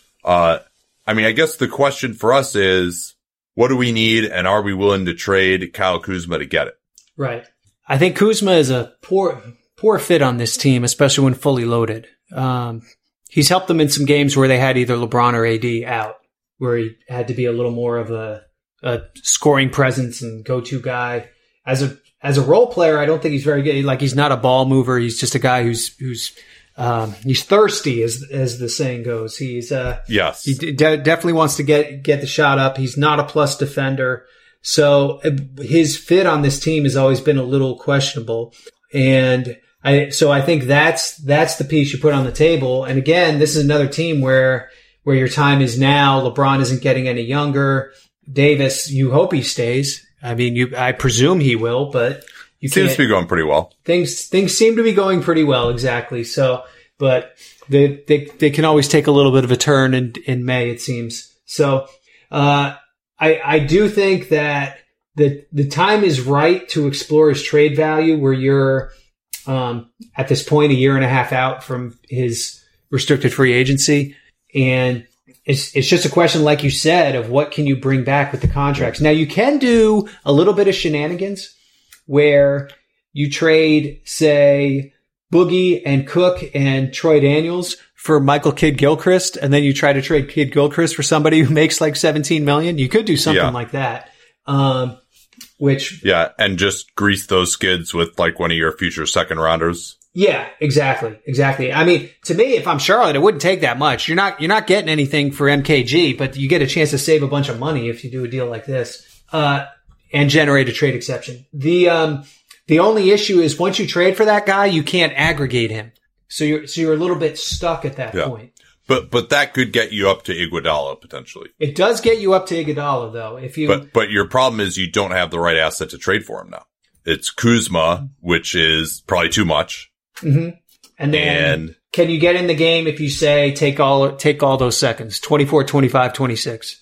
uh I mean, I guess the question for us is, what do we need, and are we willing to trade Kyle Kuzma to get it? Right. I think Kuzma is a poor, poor fit on this team, especially when fully loaded. Um, he's helped them in some games where they had either LeBron or A D out, where he had to be a little more of a, a scoring presence and go-to guy. As a as a role player, I don't think he's very good. Like, he's not a ball mover. He's just a guy who's who's um, he's thirsty, as as the saying goes. He's uh, yes, he de- definitely wants to get get the shot up. He's not a plus defender. So his fit on this team has always been a little questionable. And I, so I think that's, that's the piece you put on the table. And again, this is another team where, where your time is now. LeBron isn't getting any younger. Davis, you hope he stays. I mean, you, I presume he will, but you seems can't, to be going pretty well. Things, things seem to be going pretty well. Exactly. So, but they, they, they can always take a little bit of a turn in, in May, it seems. So, uh, I, I do think that the the time is right to explore his trade value, where you're um, at this point a year and a half out from his restricted free agency, and it's it's just a question, like you said, of what can you bring back with the contracts. Now, you can do a little bit of shenanigans where you trade, say, Boogie and Cook and Troy Daniels for Michael Kidd-Gilchrist, and then you try to trade Kidd-Gilchrist for somebody who makes like seventeen million. You could do something yeah. like that. Um, which. Yeah. And just grease those skids with like one of your future second rounders. Yeah, exactly. Exactly. I mean, to me, if I'm Charlotte, it wouldn't take that much. You're not, you're not getting anything for M K G, but you get a chance to save a bunch of money if you do a deal like this, uh, and generate a trade exception. The, um, the only issue is once you trade for that guy, you can't aggregate him. So you're, so you're a little bit stuck at that yeah. point. But, but that could get you up to Iguodala potentially. It does get you up to Iguodala though. If you, but, but your problem is you don't have the right asset to trade for him now. It's Kuzma, which is probably too much. Mm-hmm. And then and, can you get in the game if you say, take all, take all those seconds, twenty-four, twenty-five, twenty-six?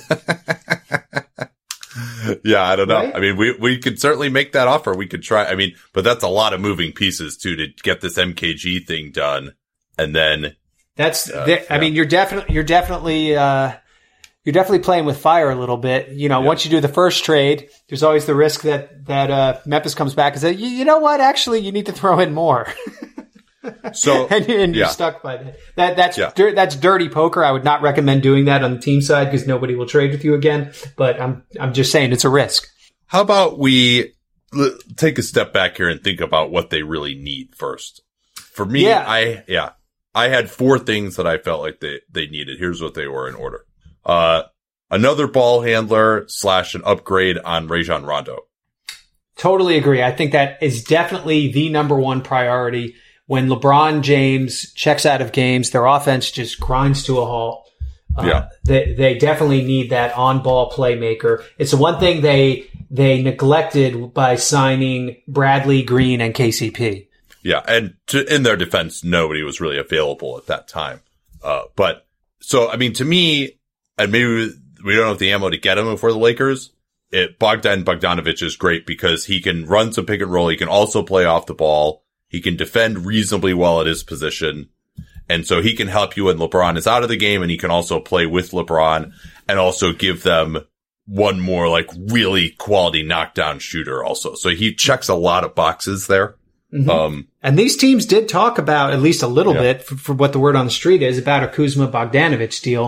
Yeah, I don't know. Right? I mean, we, we could certainly make that offer. We could try. I mean, but that's a lot of moving pieces too to get this M K G thing done. And then that's, uh, the, yeah. I mean, you're definitely, you're definitely, uh, you're definitely playing with fire a little bit. You know, yeah. once you do the first trade, there's always the risk that, that, uh, Memphis comes back and says, you, you know what? Actually, you need to throw in more. So, and, and you're yeah. stuck by that. That, that's, yeah. dir- that's dirty poker. I would not recommend doing that on the team side because nobody will trade with you again. But I'm, I'm just saying it's a risk. How about we l- take a step back here and think about what they really need first? For me, yeah. I, yeah, I had four things that I felt like they, they needed. Here's what they were in order. Uh, another ball handler slash an upgrade on Rajon Rondo. Totally agree. I think that is definitely the number one priority. When LeBron James checks out of games, their offense just grinds to a halt. Uh, yeah. They, they definitely need that on-ball playmaker. It's the one thing they, they neglected by signing Bradley, Green, and K C P. Yeah. And to, in their defense, nobody was really available at that time. Uh, but so, I mean, to me, and maybe we don't have the ammo to get him for the Lakers. It, Bogdan Bogdanovic is great because he can run some pick and roll. He can also play off the ball. He can defend reasonably well at his position. And so he can help you when LeBron is out of the game, and he can also play with LeBron and also give them one more like really quality knockdown shooter also. So he checks a lot of boxes there. Mm-hmm. Um, and these teams did talk about, at least a little yeah. bit, for, for what the word on the street is, about a Kuzma Bogdanovic deal.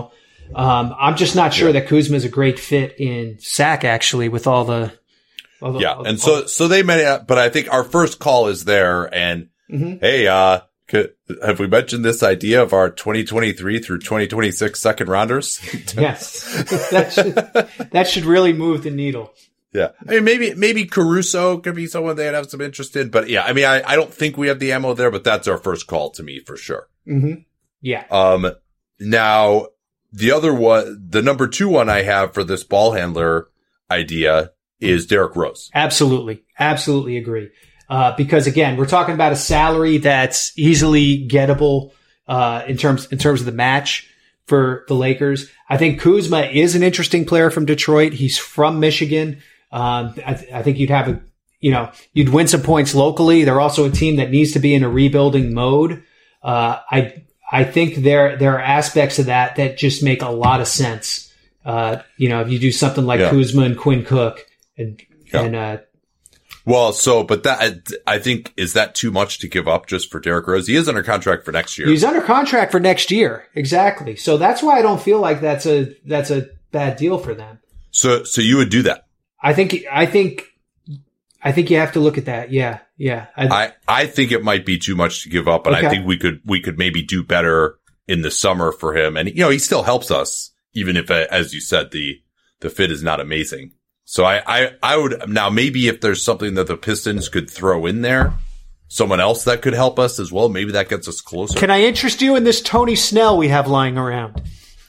Um, I'm just not sure yeah. that Kuzma is a great fit in Sac, actually, with all the, all the yeah. all, And all, so, so they may, but I think our first call is there. And mm-hmm. hey, uh, could, have we mentioned this idea of our twenty twenty-three through twenty twenty-six second rounders? Yes. that should, that should really move the needle. Yeah. I mean, maybe, maybe Caruso could be someone they'd have some interest in, but yeah, I mean, I, I don't think we have the ammo there, but that's our first call to me for sure. Mm-hmm. Yeah. Um, now the other one, the number two one I have for this ball handler idea is Derrick Rose. Absolutely. Absolutely agree. Uh, because again, we're talking about a salary that's easily gettable, uh, in terms, in terms of the match for the Lakers. I think Kuzma is an interesting player from Detroit. He's from Michigan. Um, I, th- I think you'd have a, you know, you'd win some points locally. They're also a team that needs to be in a rebuilding mode. Uh, I, I think there, there are aspects of that that just make a lot of sense. Uh, you know, if you do something like yeah. Kuzma and Quinn Cook and, yeah. and, uh, well, so, but that, I think, is that too much to give up just for Derrick Rose? He is under contract for next year. He's under contract for next year. Exactly. So that's why I don't feel like that's a, that's a bad deal for them. So, so you would do that? I think, I think, I think you have to look at that. Yeah. Yeah. I, I, I think it might be too much to give up, and okay. I think we could, we could maybe do better in the summer for him. And, you know, he still helps us, even if, as you said, the, the fit is not amazing. So I, I, I would now maybe if there's something that the Pistons could throw in there, someone else that could help us as well, maybe that gets us closer. Can I interest you in this Tony Snell we have lying around?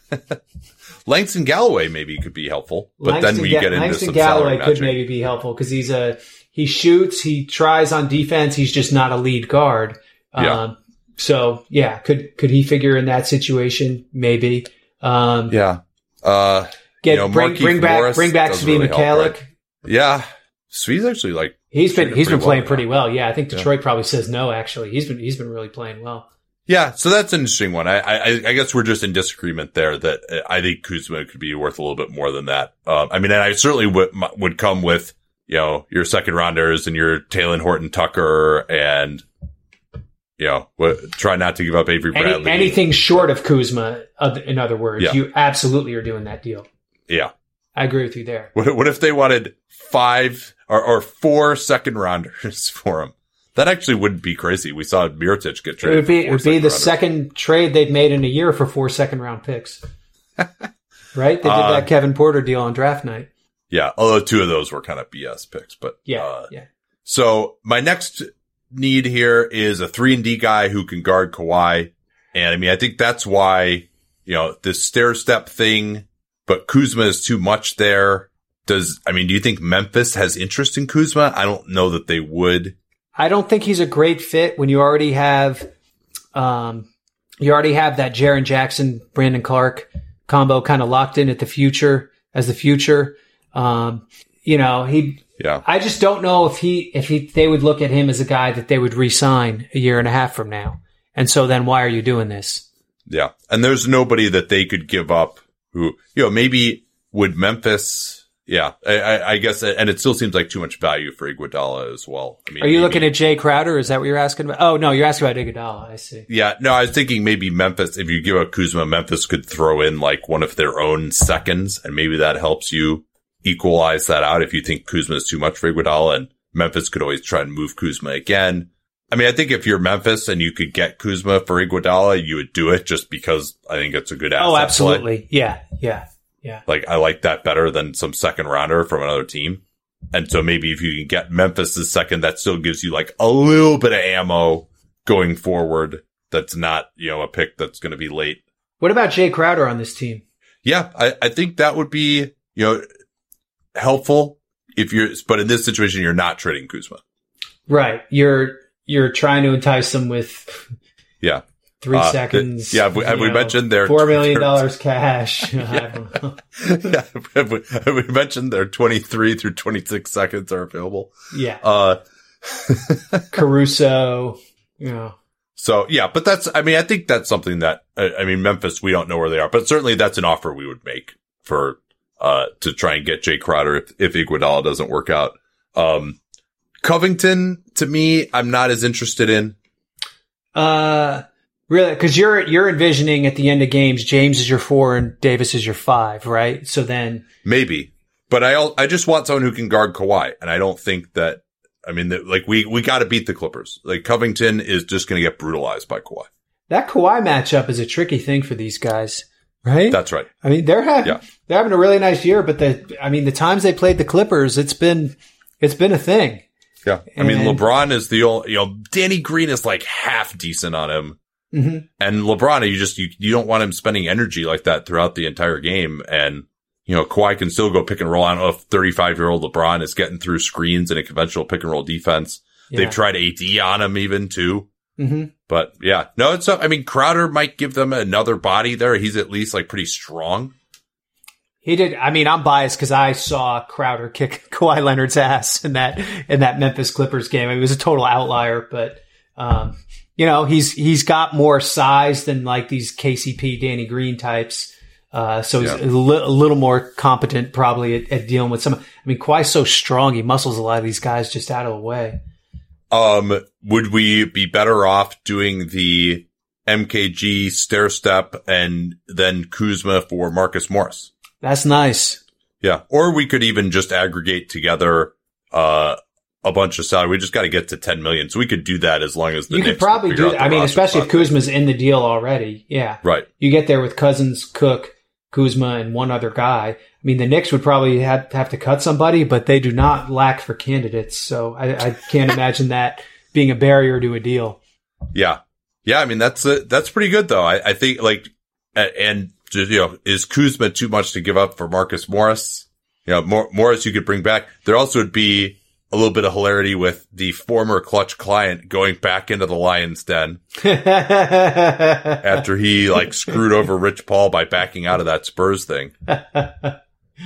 Langston Galloway maybe could be helpful, but Langston then we Ga- get into Langston some Galloway salary could matching. maybe be helpful because he's a he shoots, he tries on defense, he's just not a lead guard. Yeah. Um, so yeah, could could he figure in that situation? Maybe. Um, yeah. Uh, get you know, bring Markieff bring back Morris bring back Svi really Mikhailiuk. Right? Yeah, Svi's actually like he's been he's been well playing now. pretty well. Yeah, I think Detroit yeah. probably says no. Actually, he's been he's been really playing well. Yeah, so that's an interesting one. I, I, I guess we're just in disagreement there that I think Kuzma could be worth a little bit more than that. Um, I mean, and I certainly would, would come with, you know, your second rounders and your Taylor Horton Tucker and, you know, what, try not to give up Avery Any, Bradley. anything short of Kuzma, in other words, yeah. you absolutely are doing that deal. Yeah. I agree with you there. What, what if they wanted five or, or four second rounders for him? That actually wouldn't be crazy. We saw Mirotic get traded. It would be, it would be the rounders. second trade they've made in a year for four second round picks. Right? They did uh, that Kevin Porter deal on draft night. Yeah. Although two of those were kind of B S picks, but yeah, uh, yeah. So my next need here is a three and D guy who can guard Kawhi. And I mean, I think that's why, you know, this stair step thing, but Kuzma is too much there. Does, I mean, do you think Memphis has interest in Kuzma? I don't know that they would. I don't think he's a great fit when you already have, um, you already have that Jaren Jackson, Brandon Clark combo kind of locked in at the future as the future. Um, you know, he, yeah, I just don't know if he, if he, they would look at him as a guy that they would re-sign a year and a half from now. And so then why are you doing this? Yeah. And there's nobody that they could give up who, you know, maybe would Memphis, yeah, I, I, I guess, and it still seems like too much value for Iguodala as well. I mean, are you maybe, looking at Jay Crowder? Is that what you're asking about? Oh, no, you're asking about Iguodala. I see. Yeah, no, I was thinking maybe Memphis, if you give up Kuzma, Memphis could throw in like one of their own seconds, and maybe that helps you equalize that out if you think Kuzma is too much for Iguodala, and Memphis could always try and move Kuzma again. I mean, I think if you're Memphis and you could get Kuzma for Iguodala, you would do it just because I think it's a good asset. Oh, absolutely. Play. Yeah, yeah. Yeah. Like, I like that better than some second rounder from another team. And so maybe if you can get Memphis' second, that still gives you like a little bit of ammo going forward. That's not, you know, a pick that's going to be late. What about Jay Crowder on this team? Yeah, I, I think that would be, you know, helpful if you're, but in this situation, you're not trading Kuzma. Right. You're, you're trying to entice them with. Yeah. Three uh, seconds. Th- yeah, have we, have we know, mentioned their four million dollars cash? Yeah. I don't know. Yeah, have we, have we mentioned their twenty-three through twenty-six seconds are available? Yeah. Uh, Caruso. You know. So yeah, but that's. I mean, I think that's something that. I mean, Memphis. We don't know where they are, but certainly that's an offer we would make for uh to try and get Jay Crowder if if Iguodala doesn't work out. Um, Covington, to me, I'm not as interested in. Uh. Really? Because you're you're envisioning at the end of games, James is your four and Davis is your five, right? So then maybe, but I I just want someone who can guard Kawhi, and I don't think that. I mean, that, like we we got to beat the Clippers. Like Covington is just going to get brutalized by Kawhi. That Kawhi matchup is a tricky thing for these guys, right? That's right. I mean, they're having yeah. they're having a really nice year, but the I mean, the times they played the Clippers, it's been it's been a thing. Yeah, I mean, and, LeBron is the only. You know, Danny Green is like half decent on him. Mm-hmm. And LeBron, you just, you, you don't want him spending energy like that throughout the entire game. And, you know, Kawhi can still go pick and roll. I don't know if thirty-five year old LeBron is getting through screens in a conventional pick and roll defense. Yeah. They've tried A D on him even too. Mm-hmm. But yeah, no, it's, I mean, Crowder might give them another body there. He's at least like pretty strong. He did. I mean, I'm biased because I saw Crowder kick Kawhi Leonard's ass in that, in that Memphis Clippers game. I mean, it was a total outlier, but, um, you know, he's, he's got more size than like these K C P, Danny Green types. Uh, so he's yeah. a, li- a little more competent probably at, at dealing with some. I mean, Kawhi's so strong. He muscles a lot of these guys just out of the way. Um, would we be better off doing the M K G stair step and then Kuzma for Marcus Morris? That's nice. Yeah. Or we could even just aggregate together, uh, a bunch of salary. We just got to get to ten million. So we could do that as long as the You Knicks could probably do that. I mean, especially if Kuzma's in the deal already. Yeah. Right. You get there with Cousins, Cook, Kuzma, and one other guy. I mean, the Knicks would probably have, have to cut somebody, but they do not lack for candidates. So I, I can't imagine that being a barrier to a deal. Yeah. Yeah. I mean, that's, uh, that's pretty good though. I, I think like, and, you know, is Kuzma too much to give up for Marcus Morris? You know, Mor- Morris you could bring back. There also would be a little bit of hilarity with the former Clutch client going back into the Lions den after he like screwed over Rich Paul by backing out of that Spurs thing. that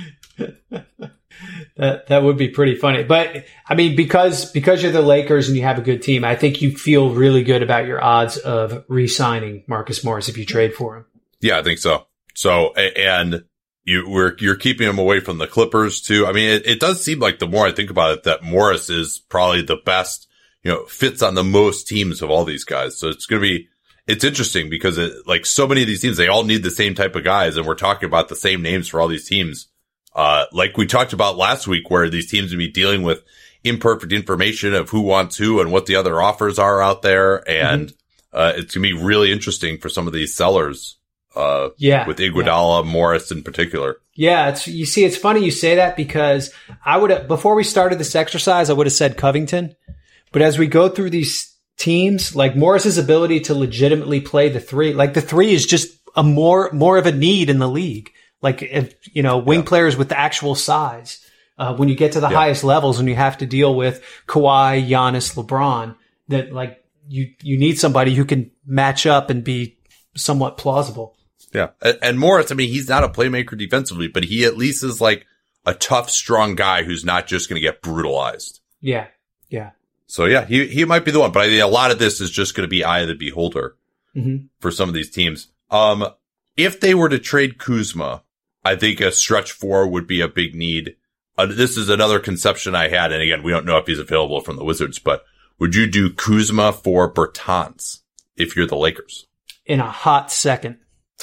that would be pretty funny. But I mean, because because you're the Lakers and you have a good team, I think you feel really good about your odds of re-signing Marcus Morris if you trade for him. Yeah, I think so. So and. You, we're, you're keeping him away from the Clippers too. I mean, it, it does seem like the more I think about it, that Morris is probably the best, you know, fits on the most teams of all these guys. So it's going to be, it's interesting because it, like so many of these teams, they all need the same type of guys. And we're talking about the same names for all these teams. Uh, like we talked about last week where these teams would be dealing with imperfect information of who wants who and what the other offers are out there. And, mm-hmm. uh, it's going to be really interesting for some of these sellers. Uh, yeah, with Iguodala, yeah. Morris in particular. Yeah, it's, you see, it's funny you say that because I would have, before we started this exercise, I would have said Covington. But as we go through these teams, like Morris's ability to legitimately play the three, like the three is just a more, more of a need in the league. Like, if, you know, wing yeah. players with the actual size. Uh, when you get to the yeah. highest levels and you have to deal with Kawhi, Giannis, LeBron, that like you, you need somebody who can match up and be somewhat plausible. Yeah. And, and Morris, I mean, he's not a playmaker defensively, but he at least is like a tough, strong guy who's not just going to get brutalized. Yeah. Yeah. So yeah, he, he might be the one, but I think a lot of this is just going to be eye of the beholder mm-hmm. for some of these teams. Um, if they were to trade Kuzma, I think a stretch four would be a big need. Uh, this is another conception I had. And again, we don't know if he's available from the Wizards, but would you do Kuzma for Bertans if you're the Lakers? In a hot second.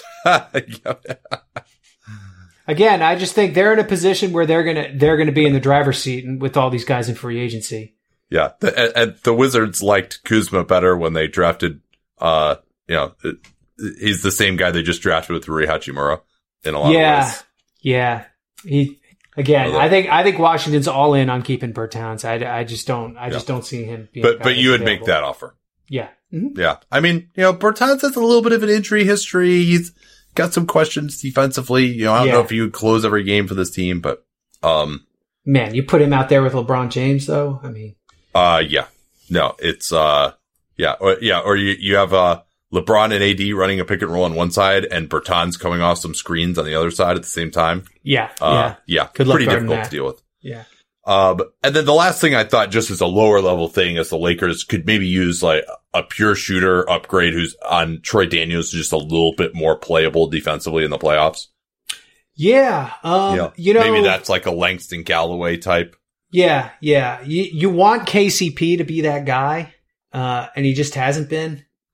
Again, I just think they're in a position where they're gonna they're gonna be in the driver's seat and with all these guys in free agency. Yeah, the, and, and the Wizards liked Kuzma better when they drafted. Uh, you know, it, he's the same guy they just drafted with Rui Hachimura in a lot yeah, of ways. Yeah, he again. Although, I think I think Washington's all in on keeping Bertans. I, I just don't I yeah. just don't see him being. But but you would available. Make that offer. Yeah. Mm-hmm. Yeah. I mean, you know, Bertans has a little bit of an injury history. He's got some questions defensively. You know, I don't yeah. know if you would close every game for this team, but, um, man, you put him out there with LeBron James though. I mean, uh, yeah, no, it's, uh, yeah, or, yeah, or you, you have, uh, LeBron and A D running a pick and roll on one side and Bertans coming off some screens on the other side at the same time. Yeah. Uh, yeah. yeah. Good pretty difficult that. to deal with. Yeah. Um, and then the last thing I thought just as a lower level thing is the Lakers could maybe use like a pure shooter upgrade who's on Troy Daniels, just a little bit more playable defensively in the playoffs. Yeah. Um, yeah. you know, maybe that's like a Langston Galloway type. Yeah. Yeah. You, you want K C P to be that guy. Uh, and he just hasn't been.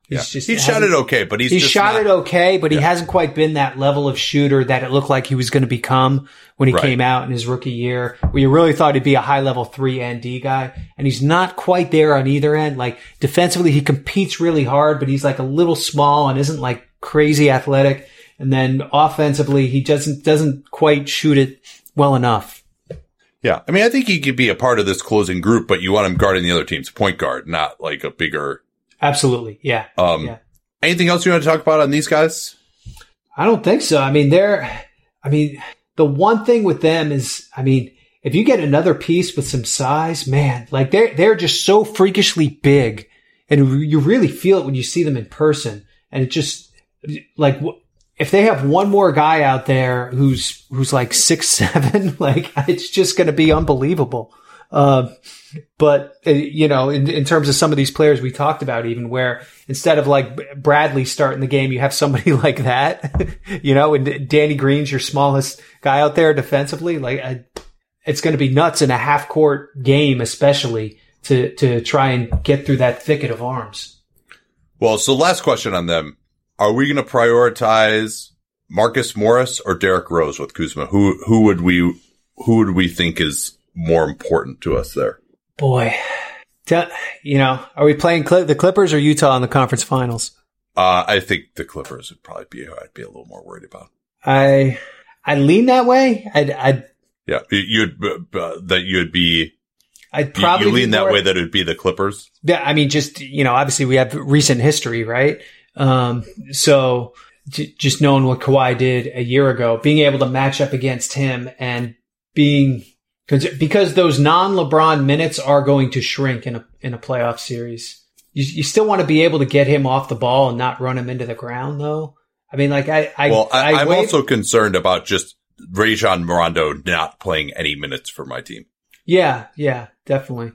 He's yeah. just he shot it okay, but he's he just shot not, it okay, but yeah. he hasn't quite been that level of shooter that it looked like he was going to become when he right. came out in his rookie year, where you really thought he'd be a high level three and D guy, and he's not quite there on either end. Like defensively, he competes really hard, but he's like a little small and isn't like crazy athletic. And then offensively, he doesn't doesn't quite shoot it well enough. Yeah, I mean, I think he could be a part of this closing group, but you want him guarding the other team's point guard, not like a bigger. Absolutely, yeah. Um, yeah. Anything else you want to talk about on these guys? I don't think so. I mean, they're. I mean, the one thing with them is, I mean, if you get another piece with some size, man, like they're they're just so freakishly big, and you really feel it when you see them in person. And it just like if they have one more guy out there who's who's like six seven, like it's just going to be unbelievable. Uh, but uh, you know, in, in terms of some of these players we talked about, even where instead of like Bradley starting the game, you have somebody like that, you know, and Danny Green's your smallest guy out there defensively. Like I, it's going to be nuts in a half court game, especially to, to try and get through that thicket of arms. Well, so last question on them. Are we going to prioritize Marcus Morris or Derrick Rose with Kuzma? Who, who would we, who would we think is more important to us there? Boy, you know, are we playing Cl- the Clippers or Utah in the conference finals? Uh, I think the Clippers would probably be who I'd be a little more worried about. I, I lean that way. I'd, I'd yeah, you'd, uh, that you'd be, I'd probably you, you lean that more, way that it would be the Clippers. Yeah. I mean, just, you know, obviously we have recent history, right? Um, so j- just knowing what Kawhi did a year ago, being able to match up against him and being, because those non-LeBron minutes are going to shrink in a in a playoff series. You, you still want to be able to get him off the ball and not run him into the ground, though. I mean, like I, I well, I, I I'm wait. also concerned about just Rajon Rondo not playing any minutes for my team. Yeah, yeah, definitely.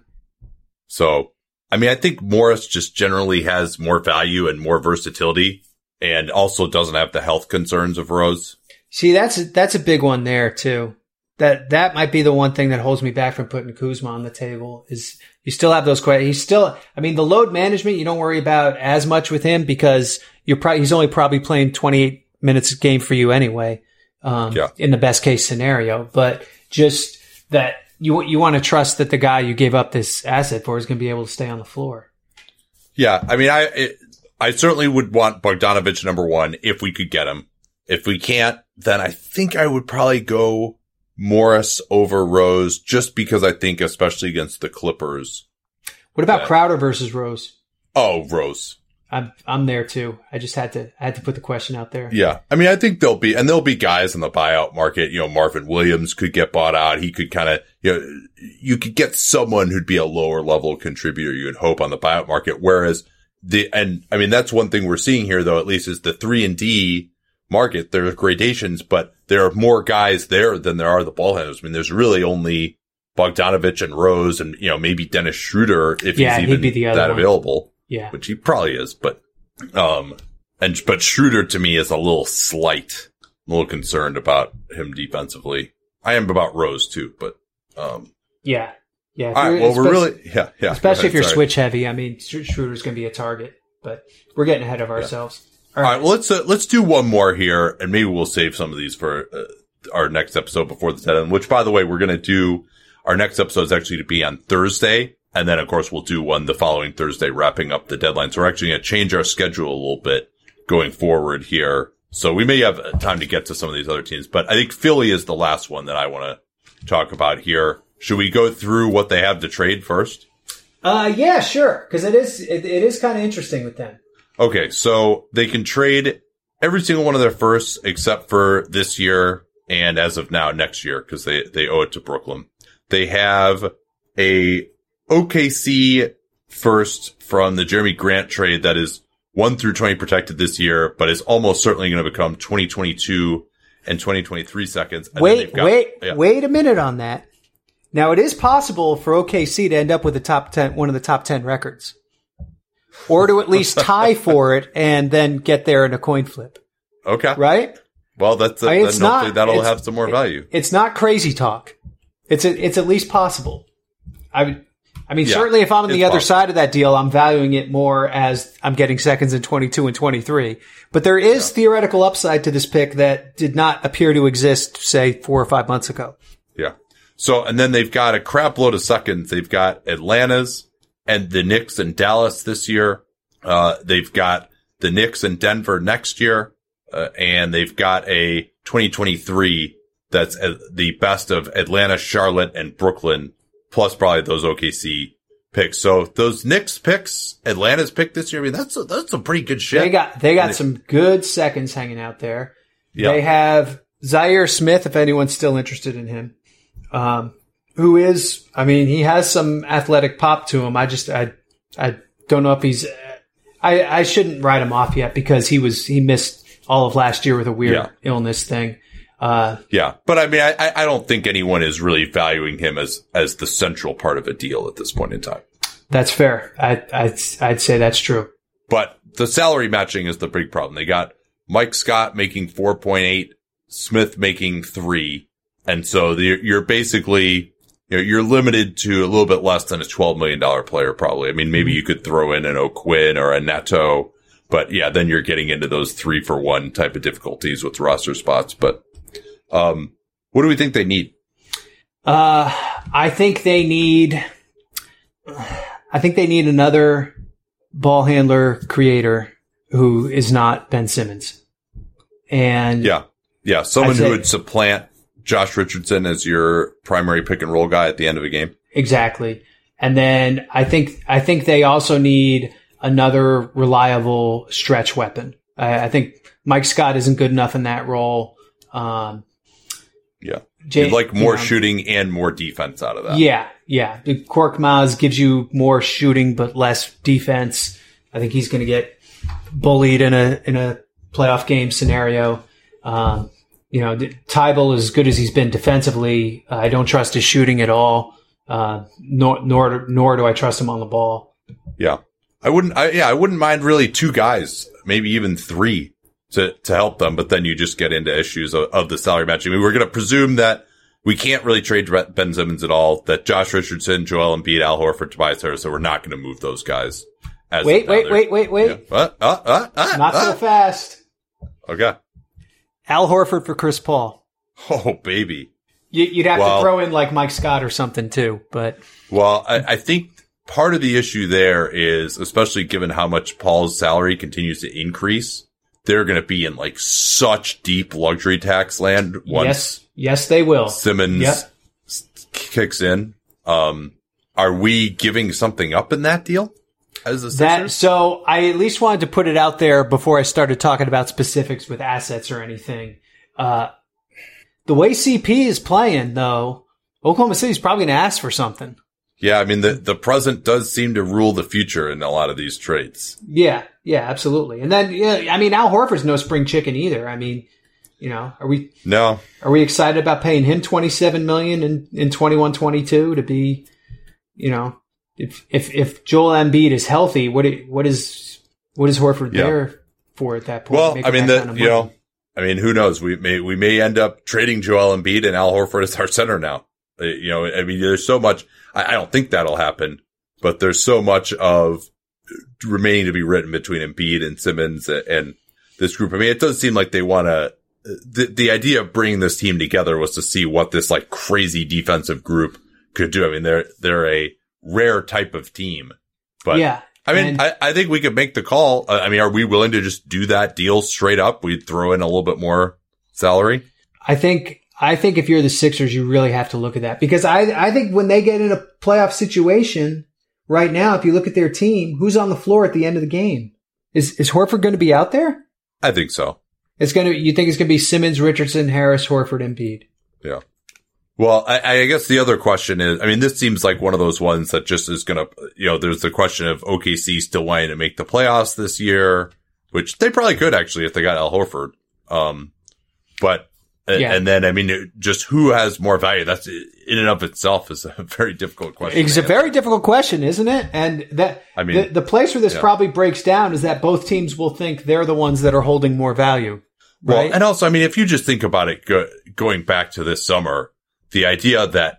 So, I mean, I think Morris just generally has more value and more versatility, and also doesn't have the health concerns of Rose. See, that's a, that's a big one there too. That that might be the one thing that holds me back from putting Kuzma on the table is you still have those questions. He's still, I mean, the load management you don't worry about as much with him because you're probably he's only probably playing twenty-eight minutes a game for you anyway. Um, yeah. In the best case scenario, but just that you you want to trust that the guy you gave up this asset for is going to be able to stay on the floor. Yeah, I mean, I it, I certainly would want Bogdanovich number one if we could get him. If we can't, then I think I would probably go Morris over Rose, just because I think, especially against the Clippers. What about that, Crowder versus Rose? Oh, Rose. I'm I'm there too. I just had to I had to put the question out there. Yeah, I mean, I think there'll be and there'll be guys in the buyout market. You know, Marvin Williams could get bought out. He could kind of, you know, you could get someone who'd be a lower level contributor. You would hope on the buyout market. Whereas the and I mean, that's one thing we're seeing here, though. At least is the three and D market. There are gradations, but there are more guys there than there are the ball handlers. I mean, there's really only Bogdanovich and Rose and, you know, maybe Dennis Schroeder if yeah, he's even be the other that one. available. Yeah. Which he probably is, but, um, and, but Schroeder to me is a little slight, a little concerned about him defensively. I am about Rose too, but, um, yeah. Yeah. All right, well, we're really, yeah, yeah. Especially ahead, if you're sorry. switch heavy. I mean, Schroeder's going to be a target, but we're getting ahead of ourselves. Yeah. All right, well, let's uh, let's do one more here, and maybe we'll save some of these for uh, our next episode before the deadline. Which, by the way, we're going to do our next episode is actually to be on Thursday, and then of course we'll do one the following Thursday, wrapping up the deadline. So we're actually going to change our schedule a little bit going forward here. So we may have time to get to some of these other teams, but I think Philly is the last one that I want to talk about here. Should we go through what they have to trade first? Uh, yeah, sure, because it is it, it is kind of interesting with them. Okay, so they can trade every single one of their firsts except for this year and as of now next year because they, they owe it to Brooklyn. They have a O K C first from the Jeremy Grant trade that is one through twenty protected this year, but is almost certainly going to become twenty twenty-two and twenty twenty-three seconds. And wait, got, wait, yeah. wait a minute on that. Now it is possible for O K C to end up with a top ten, one of the top ten records. Or to at least tie for it and then get there in a coin flip. Okay. Right? Well, that's a, I mean, then it's hopefully not, that'll it's- have some more value. It's not crazy talk. It's a, it's at least possible. I would, I mean, yeah, certainly if I'm on the other possible. side of that deal, I'm valuing it more as I'm getting seconds in twenty-two and twenty-three. But there is yeah. theoretical upside to this pick that did not appear to exist, say, four or five months ago. Yeah. So, and then they've got a crap load of seconds. They've got Atlanta's and the Knicks and Dallas this year. Uh, they've got the Knicks and Denver next year. Uh, and they've got a twenty twenty-three that's uh, the best of Atlanta, Charlotte, and Brooklyn, plus probably those O K C picks. So those Knicks picks, Atlanta's pick this year, I mean, that's a, that's a pretty good shit. They got, they got some good seconds hanging out there. Yeah. They have Zaire Smith, if anyone's still interested in him, um, who is, I mean, he has some athletic pop to him. I just, I, I don't know if he's, I, I shouldn't write him off yet because he was, he missed all of last year with a weird yeah. illness thing. Uh, yeah. But I mean, I, I don't think anyone is really valuing him as, as the central part of a deal at this point in time. That's fair. I, I'd, I'd say that's true. But the salary matching is the big problem. They got Mike Scott making four point eight, Smith making three. And so the, you're basically, you know, you're limited to a little bit less than a twelve million dollars player, probably. I mean, maybe you could throw in an O'Quinn or a Neto, but yeah, then you're getting into those three for one type of difficulties with roster spots. But, um, what do we think they need? Uh, I think they need, I think they need another ball handler creator who is not Ben Simmons. And yeah, yeah, someone say, who would supplant Josh Richardson as your primary pick and roll guy at the end of a game. Exactly. And then I think, I think they also need another reliable stretch weapon. I, I think Mike Scott isn't good enough in that role. Um, yeah. Jay, You'd like more you know, shooting and more defense out of that. Yeah. Yeah. The Korkmaz gives you more shooting, but less defense. I think he's going to get bullied in a, in a playoff game scenario. Um, you know, Tybal, as good as he's been defensively, uh, I don't trust his shooting at all. Uh, nor, nor, nor do I trust him on the ball. Yeah. I wouldn't, I, yeah, I wouldn't mind really two guys, maybe even three to, to help them, but then you just get into issues of, of the salary matching. I mean, we're going to presume that we can't really trade Ben Simmons at all, that Josh Richardson, Joel Embiid, Al Horford, Tobias Harris, so we're not going to move those guys. As wait, wait, wait, wait, wait. Yeah. What? Uh, uh, uh, not uh. so fast. Okay. Al Horford for Chris Paul. Oh, baby. You, you'd have well, to throw in like Mike Scott or something too, but. Well, I, I think part of the issue there is, especially given how much Paul's salary continues to increase, they're going to be in like such deep luxury tax land once. Yes, yes, they will. Simmons yep. kicks in. Um, are we giving something up in that deal? As a that, so I at least wanted to put it out there before I started talking about specifics with assets or anything. Uh, the way C P is playing though, Oklahoma City's probably going to ask for something. Yeah. I mean, the, the present does seem to rule the future in a lot of these trades. Yeah. Yeah, absolutely. And then, yeah, I mean, Al Horford's no spring chicken either. I mean, you know, are we, no, are we excited about paying him twenty-seven million in, in twenty-one, twenty-two to be, you know, If, if, if Joel Embiid is healthy, what, what is, what is Horford yeah. there for at that point? Well, Making I mean, that the, kind of you know, I mean, who knows? We may, we may end up trading Joel Embiid and Al Horford as our center now. Uh, you know, I mean, there's so much, I, I don't think that'll happen, but there's so much of remaining to be written between Embiid and Simmons and, and this group. I mean, it does seem like they want to, the, the idea of bringing this team together was to see what this like crazy defensive group could do. I mean, they're, they're a rare type of team, but yeah, I mean, and- I, I think we could make the call. Uh, I mean, are we willing to just do that deal straight up? We'd throw in a little bit more salary. I think, I think if you're the Sixers, you really have to look at that because I, I think when they get in a playoff situation right now, if you look at their team, who's on the floor at the end of the game? Is, is Horford going to be out there? I think so. It's going to, you think it's going to be Simmons, Richardson, Harris, Horford, Embiid? Yeah. Well, I, I guess the other question is, I mean, this seems like one of those ones that just is going to, you know, there's the question of O K C still wanting to make the playoffs this year, which they probably could actually if they got Al Horford. Um, but, yeah. and then, I mean, just who has more value? That's in and of itself is a very difficult question. It's a very difficult question, isn't it? And that, I mean, the, the place where this yeah. probably breaks down is that both teams will think they're the ones that are holding more value. Right? Well, and also, I mean, if you just think about it, go, going back to this summer, the idea that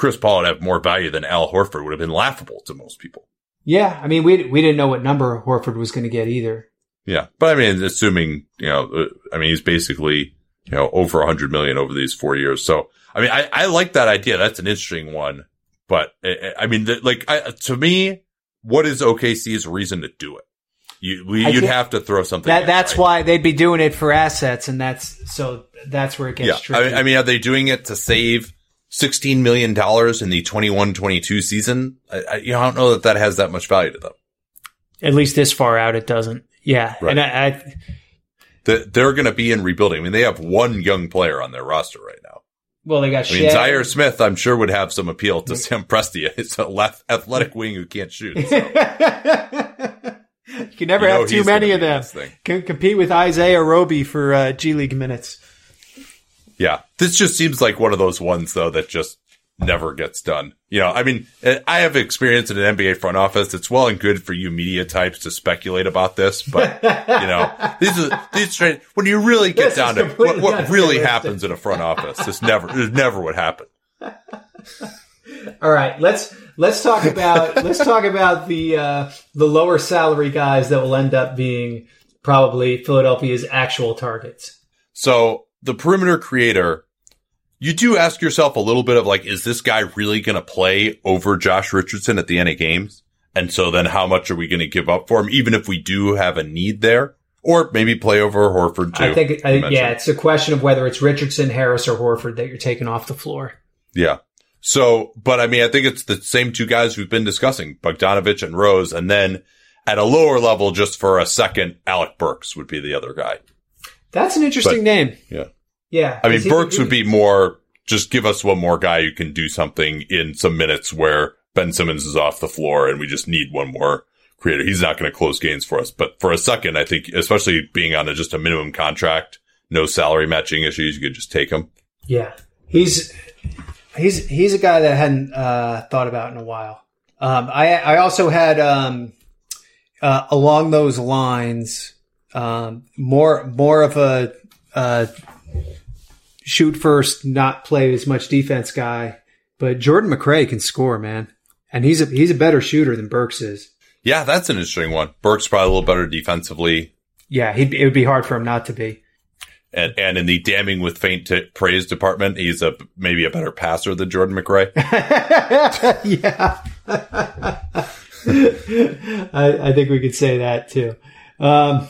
Chris Paul would have more value than Al Horford would have been laughable to most people. Yeah. I mean, we, we didn't know what number Horford was going to get either. Yeah. But I mean, assuming, you know, I mean, he's basically, you know, over a hundred million over these four years. So, I mean, I, I like that idea. That's an interesting one. But I mean, the, like, I, to me, what is O K C's reason to do it? You, we, you'd have to throw something. That, in, that's right? why they'd be doing it for assets, and that's so that's where it gets yeah. tricky. I mean, I mean, are they doing it to save sixteen million dollars in the twenty-one twenty-two season? I, I, you know, I don't know that that has that much value to them. At least this far out, it doesn't. Yeah, right. and I, I the, they're going to be in rebuilding. I mean, they have one young player on their roster right now. Well, they got. I mean, Zaire Smith, I'm sure, would have some appeal to Sam Presti. It's a left athletic wing who can't shoot. So. You can never you know have too many of them. Can compete with Isaiah Roby for uh, G League minutes. Yeah, this just seems like one of those ones, though, that just never gets done. You know, I mean, I have experience in an N B A front office. It's well and good for you media types to speculate about this, but you know, these are these straight, when you really get this down to what, what really happens in a front office, this never, this never would happen. All right, let's let's talk about let's talk about the uh, the lower salary guys that will end up being probably Philadelphia's actual targets. So the perimeter creator, you do ask yourself a little bit of like, is this guy really going to play over Josh Richardson at the end of games? And so then how much are we going to give up for him, even if we do have a need there? Or maybe play over Horford too. I think, I, yeah, it's a question of whether it's Richardson, Harris, or Horford that you're taking off the floor. Yeah. So, but I mean, I think it's the same two guys we've been discussing, Bogdanovich and Rose. And then at a lower level, just for a second, Alec Burks would be the other guy. That's an interesting but, name. Yeah. Yeah. I mean, Burks would be more, just give us one more guy who can do something in some minutes where Ben Simmons is off the floor and we just need one more creator. He's not going to close games for us. But for a second, I think, especially being on a, just a minimum contract, no salary matching issues, you could just take him. Yeah. He's, he's, he's a guy that I hadn't, uh, thought about in a while. Um, I, I also had, um, uh, along those lines, um, more, more of a, uh, shoot first, not play as much defense guy, but Jordan McRae can score, man. And he's a, he's a better shooter than Burks is. Yeah, that's an interesting one. Burks probably a little better defensively. Yeah, he'd, it would be hard for him not to be. And and in the damning with faint t- praise department, he's a maybe a better passer than Jordan McRae. Yeah. I, I think we could say that too. Um,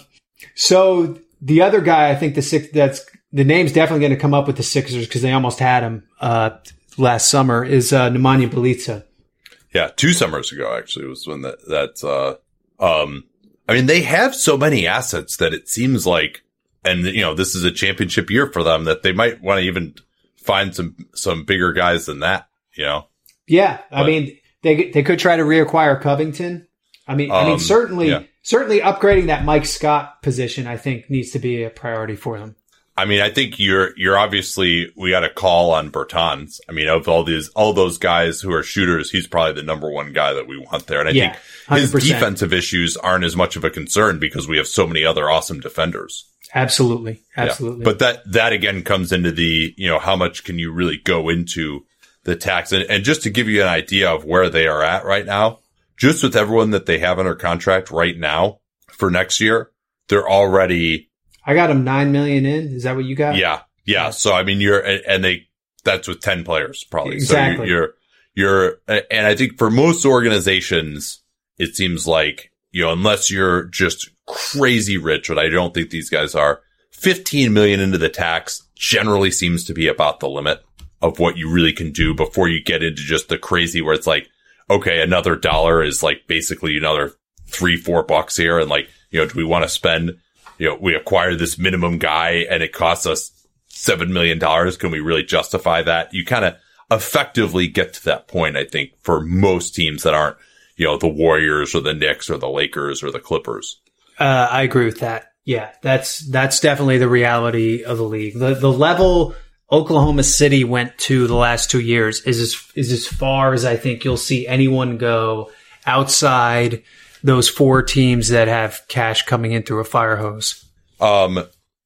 so the other guy, I think the six, that's the name's definitely going to come up with the Sixers because they almost had him, uh, last summer is, uh, Nemanja Bjelica. Yeah. Two summers ago, actually, was when that, that's, uh, um, I mean, they have so many assets that it seems like, and you know, this is a championship year for them that they might want to even find some, some bigger guys than that, you know? Yeah. I but, mean, they, they could try to reacquire Covington. I mean, I mean, um, certainly, yeah. certainly upgrading that Mike Scott position, I think needs to be a priority for them. I mean, I think you're, you're obviously, we got a call on Bertans. I mean, of all these, all those guys who are shooters, he's probably the number one guy that we want there. And I yeah, think one hundred percent. his defensive issues aren't as much of a concern because we have so many other awesome defenders. Absolutely. Absolutely. Yeah. But that, that again comes into the, you know, how much can you really go into the tax? And, and just to give you an idea of where they are at right now, just with everyone that they have under contract right now for next year, they're already, I got them nine million in. Is that what you got? Yeah. Yeah. So, I mean, you're, and they, that's with ten players probably. Exactly. So you're, you're, you're, and I think for most organizations, it seems like, you know, unless you're just crazy rich, but I don't think these guys are, fifteen million into the tax generally seems to be about the limit of what you really can do before you get into just the crazy where it's like, okay, another dollar is like basically another three, four bucks here. And like, you know, do we want to spend, you know, we acquire this minimum guy and it costs us seven million dollars. Can we really justify that? You kind of effectively get to that point, I think, for most teams that aren't, you know, the Warriors or the Knicks or the Lakers or the Clippers. Uh, I agree with that. Yeah, that's, that's definitely the reality of the league. The, the level Oklahoma City went to the last two years is as, is as far as I think you'll see anyone go outside those four teams that have cash coming in through a fire hose. Um,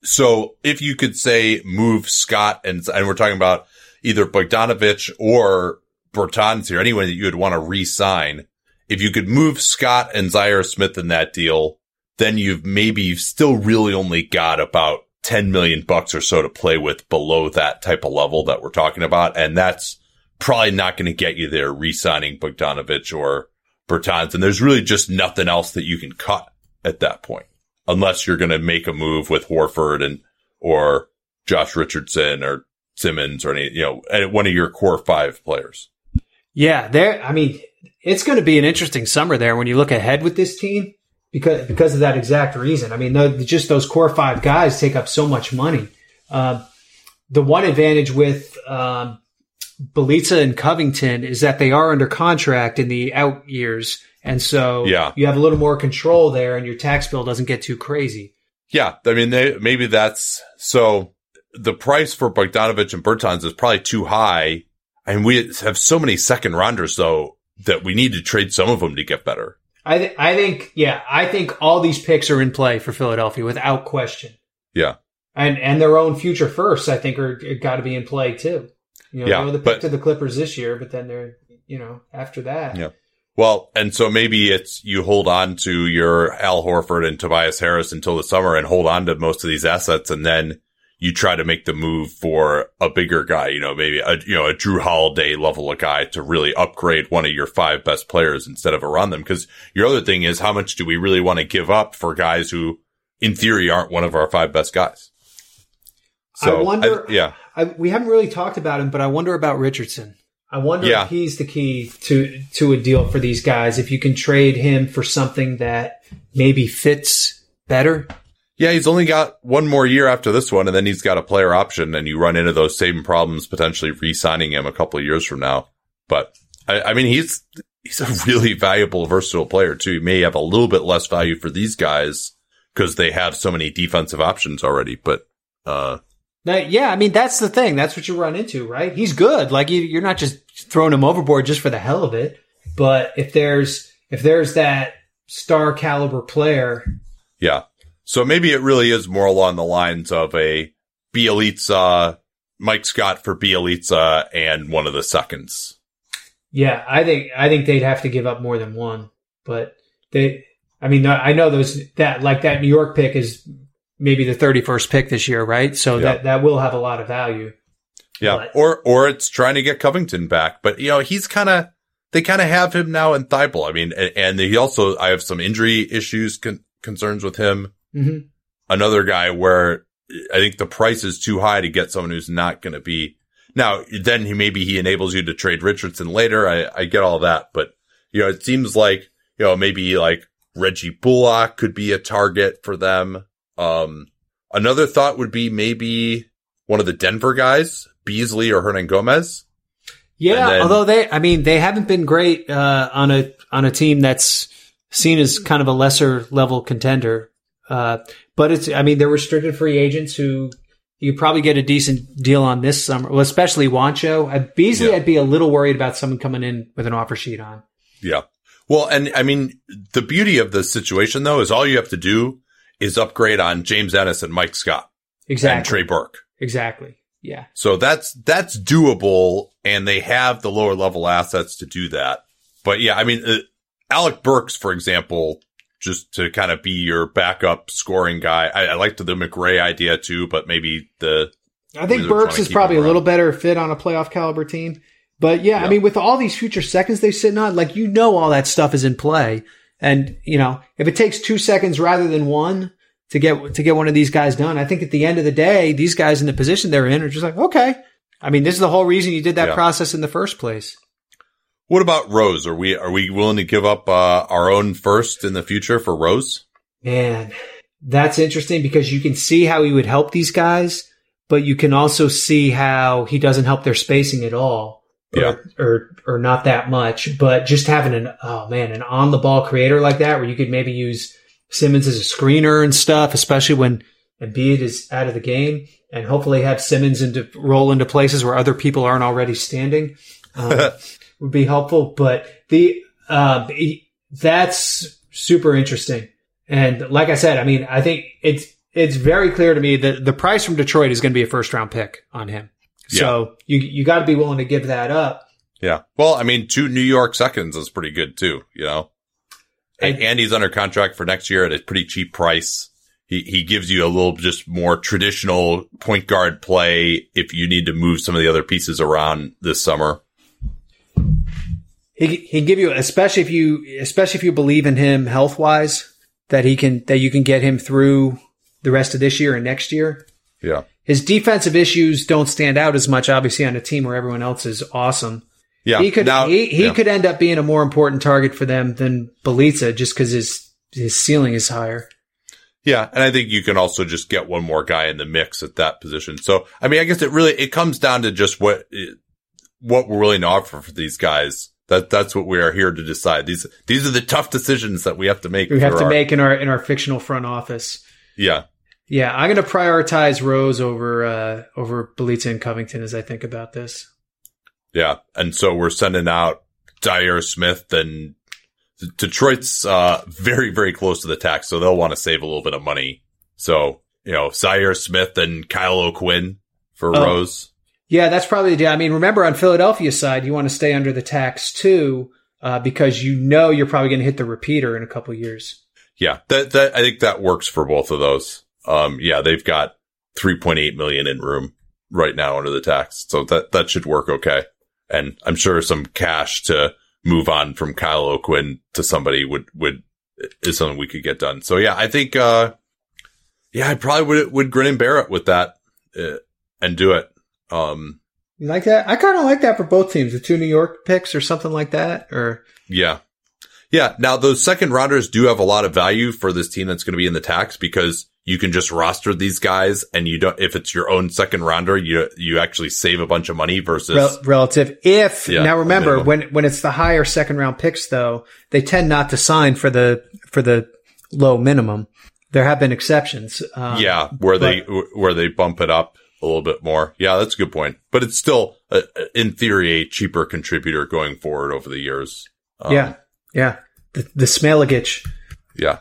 so if you could say move Scott and, and we're talking about either Bogdanovich or Bertans here, anyone that you would want to re-sign, if you could move Scott and Zaire Smith in that deal, then you've maybe still really only got about ten million bucks or so to play with below that type of level that we're talking about. And that's probably not going to get you there re-signing Bogdanovic or Bertans. And there's really just nothing else that you can cut at that point, unless you're going to make a move with Horford and, or Josh Richardson or Simmons or any, you know, one of your core five players. Yeah, there. I mean, it's going to be an interesting summer there when you look ahead with this team because because of that exact reason. I mean, the, just those core five guys take up so much money. Uh, the one advantage with um, Bjelica and Covington is that they are under contract in the out years, and so yeah. you have a little more control there, and your tax bill doesn't get too crazy. Yeah, I mean, they, maybe that's so. The price for Bogdanovic and Bertans is probably too high. And we have so many second rounders, though, that we need to trade some of them to get better. I, th- I think, yeah, I think all these picks are in play for Philadelphia without question. Yeah. And and their own future firsts, I think, are got to be in play, too. You know, yeah, they were the pick but, to the Clippers this year, but then they're, you know, after that. Yeah. Well, and so maybe it's you hold on to your Al Horford and Tobias Harris until the summer and hold on to most of these assets, and then you try to make the move for a bigger guy, you know, maybe a, you know, a Drew Holiday level of guy to really upgrade one of your five best players instead of around them. Cause your other thing is, how much do we really want to give up for guys who in theory aren't one of our five best guys? So I wonder, I, yeah, I, we haven't really talked about him, but I wonder about Richardson. I wonder yeah. if he's the key to, to a deal for these guys. If you can trade him for something that maybe fits better. Yeah, he's only got one more year after this one, and then he's got a player option, and you run into those same problems potentially re-signing him a couple of years from now. But, I, I mean, he's he's a really valuable, versatile player, too. He may have a little bit less value for these guys because they have so many defensive options already, but... uh now, yeah, I mean, that's the thing. That's what you run into, right? He's good. Like, you, you're not just throwing him overboard just for the hell of it. But if there's if there's that star caliber player... Yeah. So maybe it really is more along the lines of a Bjelica, Mike Scott for Bjelica, and one of the seconds. Yeah, I think I think they'd have to give up more than one, but they. I mean, I know those that like that New York pick is maybe the thirty-first pick this year, right? So yeah. that that will have a lot of value. Yeah, but. or or it's trying to get Covington back, but you know he's kind of they kind of have him now in Thibault. I mean, and, and he also I have some injury issues con- concerns with him. Mm-hmm. Another guy where I think the price is too high to get someone who's not going to be now. Then he maybe he enables you to trade Richardson later. I, I get all that, but you know it seems like you know maybe like Reggie Bullock could be a target for them. Um, another thought would be maybe one of the Denver guys, Beasley or Hernan Gomez. Yeah, then, although they, I mean, they haven't been great uh, on a on a team that's seen as kind of a lesser level contender. Uh, but it's, I mean, they're restricted free agents who you probably get a decent deal on this summer. Well, especially Wancho. At Beasley, yeah. I'd be a little worried about someone coming in with an offer sheet on. Yeah. Well, and I mean, the beauty of the situation though is all you have to do is upgrade on James Ennis and Mike Scott. Exactly. And Trey Burke. Exactly. Yeah. So that's, that's doable, and they have the lower level assets to do that. But yeah, I mean, uh, Alec Burks, for example, just to kind of be your backup scoring guy. I, I liked the McRae idea too, but maybe the... I think Burks is probably a little better fit on a playoff caliber team. But yeah, yeah, I mean, with all these future seconds they're sitting on, like, you know, all that stuff is in play. And, you know, if it takes two seconds rather than one to get, to get one of these guys done, I think at the end of the day, these guys in the position they're in are just like, okay. I mean, this is the whole reason you did that yeah. process in the first place. What about Rose? Are we are we willing to give up uh, our own first in the future for Rose? Man, that's interesting because you can see how he would help these guys, but you can also see how he doesn't help their spacing at all, or, yeah, or or not that much. But just having an oh man, an on the ball creator like that, where you could maybe use Simmons as a screener and stuff, especially when Embiid is out of the game, and hopefully have Simmons into roll into places where other people aren't already standing. Um, would be helpful, but the, uh, that's super interesting. And like I said, I mean, I think it's, it's very clear to me that the price from Detroit is going to be a first round pick on him. Yeah. So you, you got to be willing to give that up. Yeah. Well, I mean, two New York seconds is pretty good too, you know? I, and he's under contract for next year at a pretty cheap price. He, he gives you a little just more traditional point guard play if you need to move some of the other pieces around this summer. He, he'd give you, especially if you, especially if you believe in him health wise, that he can, that you can get him through the rest of this year and next year. Yeah. His defensive issues don't stand out as much, obviously, on a team where everyone else is awesome. Yeah. He could, now, he, he yeah. could end up being a more important target for them than Bjelica just because his, his ceiling is higher. Yeah. And I think you can also just get one more guy in the mix at that position. So, I mean, I guess it really, it comes down to just what, what we're willing to offer for these guys. That, that's what we are here to decide. These, these are the tough decisions that we have to make. We have to our, make in our, in our fictional front office. Yeah. Yeah. I'm going to prioritize Rose over, uh, over Bjelica and Covington as I think about this. Yeah. And so we're sending out Zaire Smith, and Detroit's, uh, very, very close to the tax. So they'll want to save a little bit of money. So, you know, Zaire Smith and Kyle O'Quinn for oh. Rose. Yeah, that's probably the deal. I mean, remember on Philadelphia's side, you want to stay under the tax too, uh, because you know you're probably going to hit the repeater in a couple of years. Yeah, that, that, I think that works for both of those. Um, yeah, they've got three point eight million in room right now under the tax. So that, that should work okay. And I'm sure some cash to move on from Kyle O'Quinn to somebody would, would, is something we could get done. So yeah, I think, uh, yeah, I probably would, would grin and bear it with that, uh, and do it. Um, you like that? I kind of like that for both teams, the two New York picks or something like that. Or yeah, yeah. Now those second rounders do have a lot of value for this team that's going to be in the tax, because you can just roster these guys, and you don't. If it's your own second rounder, you you actually save a bunch of money versus Rel- relative. If yeah, now remember minimum. when when it's the higher second round picks, though, they tend not to sign for the for the low minimum. There have been exceptions. Um, yeah, where but, they where they bump it up a little bit more. Yeah, that's a good point. But it's still, uh, in theory, a cheaper contributor going forward over the years. Um, yeah, yeah. The, the Smailagic. Yeah.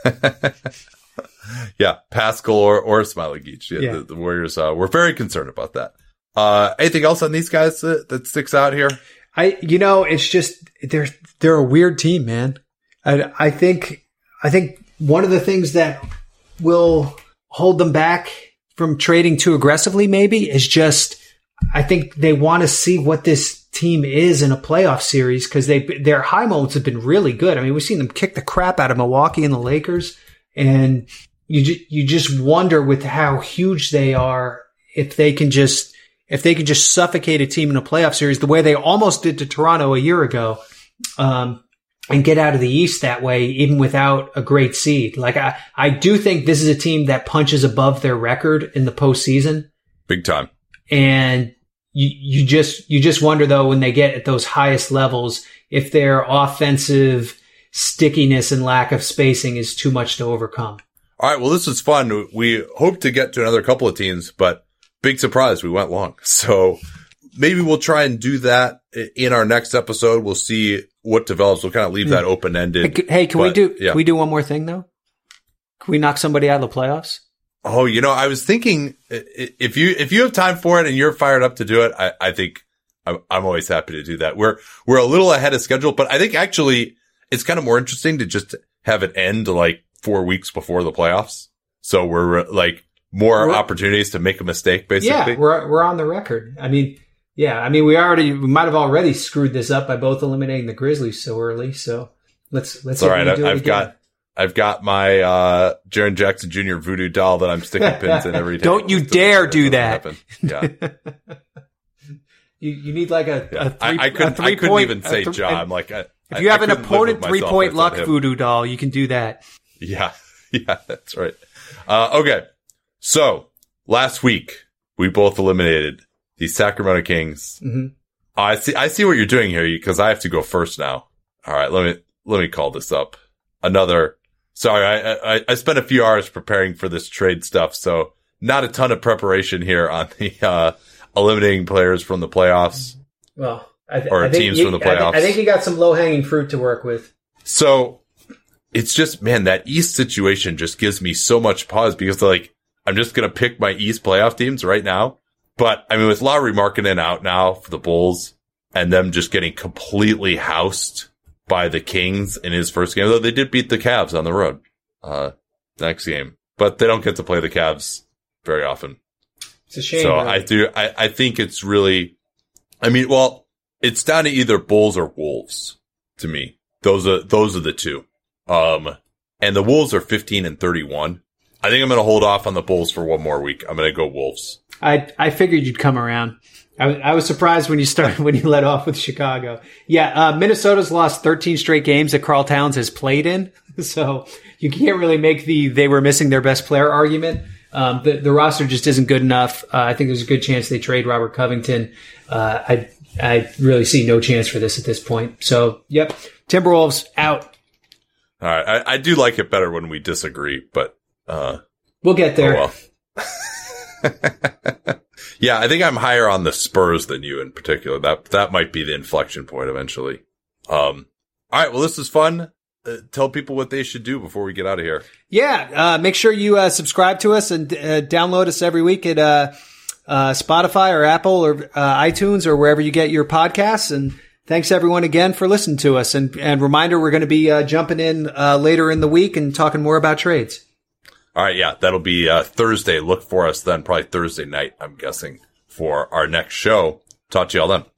Yeah, Pascal or, or Smailagic. Yeah, Yeah. The, the Warriors, uh, we're very concerned about that. Uh, anything else on these guys that, that sticks out here? I, you know, it's just, they're, they're a weird team, man. I, I think, I think one of the things that will hold them back from trading too aggressively maybe is just, I think they want to see what this team is in a playoff series, because they, their high moments have been really good. I mean, we've seen them kick the crap out of Milwaukee and the Lakers, and you ju- you just wonder with how huge they are if they can just, if they can just suffocate a team in a playoff series the way they almost did to Toronto a year ago, um, and get out of the East that way, even without a great seed. Like I, I do think this is a team that punches above their record in the postseason. Big time. And you, you just, you just wonder though, when they get at those highest levels, if their offensive stickiness and lack of spacing is too much to overcome. All right. Well, this was fun. We hope to get to another couple of teams, but big surprise, we went long. So maybe we'll try and do that in our next episode. We'll see what develops. We'll kind of leave that open ended. Hey, hey, can but, we do, yeah. can we do one more thing though? Can we knock somebody out of the playoffs? Oh, you know, I was thinking if you, if you have time for it and you're fired up to do it, I, I think I'm, I'm always happy to do that. We're, we're a little ahead of schedule, but I think actually it's kind of more interesting to just have it end like four weeks before the playoffs. So we're like more We're, opportunities to make a mistake, basically. Yeah, we're, we're on the record. I mean, yeah, I mean, we already, we might have already screwed this up by both eliminating the Grizzlies so early. So let's, let's, all right. I, do it I've again. got, I've got my, uh, Jaren Jackson Junior voodoo doll that I'm sticking pins in every day. Don't you It dare doesn't do that. happen. Yeah. you, you need like a, Yeah. a three, I, I couldn't, a three I couldn't point, even say th- Ja. I'm like, I, if you I, have I an couldn't live opponent with three myself point if luck it's him. voodoo doll, you can do that. Yeah. Yeah, that's right. Uh, okay. So last week we both eliminated the Sacramento Kings. Mm-hmm. I see, I see what you're doing here because I have to go first now. All right. Let me, let me call this up. Another, sorry. I, I, I spent a few hours preparing for this trade stuff. So not a ton of preparation here on the, uh, eliminating players from the playoffs. Well, I th- or I think teams you, from the I, th- playoffs. I think you got some low hanging fruit to work with. So it's just, man, that East situation just gives me so much pause because like, I'm just going to pick my East playoff teams right now. But I mean, with Lauri Markkanen out now for the Bulls, and them just getting completely housed by the Kings in his first game, though they did beat the Cavs on the road, uh, next game, but they don't get to play the Cavs very often. It's a shame. So really. I do, I, I think it's really, I mean, well, it's down to either Bulls or Wolves to me. Those are, those are the two. Um, and the Wolves are fifteen and thirty-one. I think I'm going to hold off on the Bulls for one more week. I'm going to go Wolves. I, I figured you'd come around. I, I was surprised when you started, when you let off with Chicago. Yeah. Uh, Minnesota's lost thirteen straight games that Karl Towns has played in. So you can't really make the, they were missing their best player argument. Um, the, the roster just isn't good enough. Uh, I think there's a good chance they trade Robert Covington. Uh, I, I really see no chance for this at this point. So, yep. Timberwolves out. All right. I, I do like it better when we disagree, but, uh, we'll get there. Oh well. Yeah. I think I'm higher on the Spurs than you in particular. That, that might be the inflection point eventually. Um, all right. Well, this is fun. Uh, tell people what they should do before we get out of here. Yeah. Uh, make sure you, uh, subscribe to us and, uh, download us every week at, uh, uh, Spotify or Apple or, uh, iTunes or wherever you get your podcasts. And thanks everyone again for listening to us. And, and reminder, we're going to be, uh, jumping in, uh, later in the week and talking more about trades. All right. Yeah. That'll be, uh, Thursday. Look for us then, probably Thursday night, I'm guessing, for our next show. Talk to y'all then.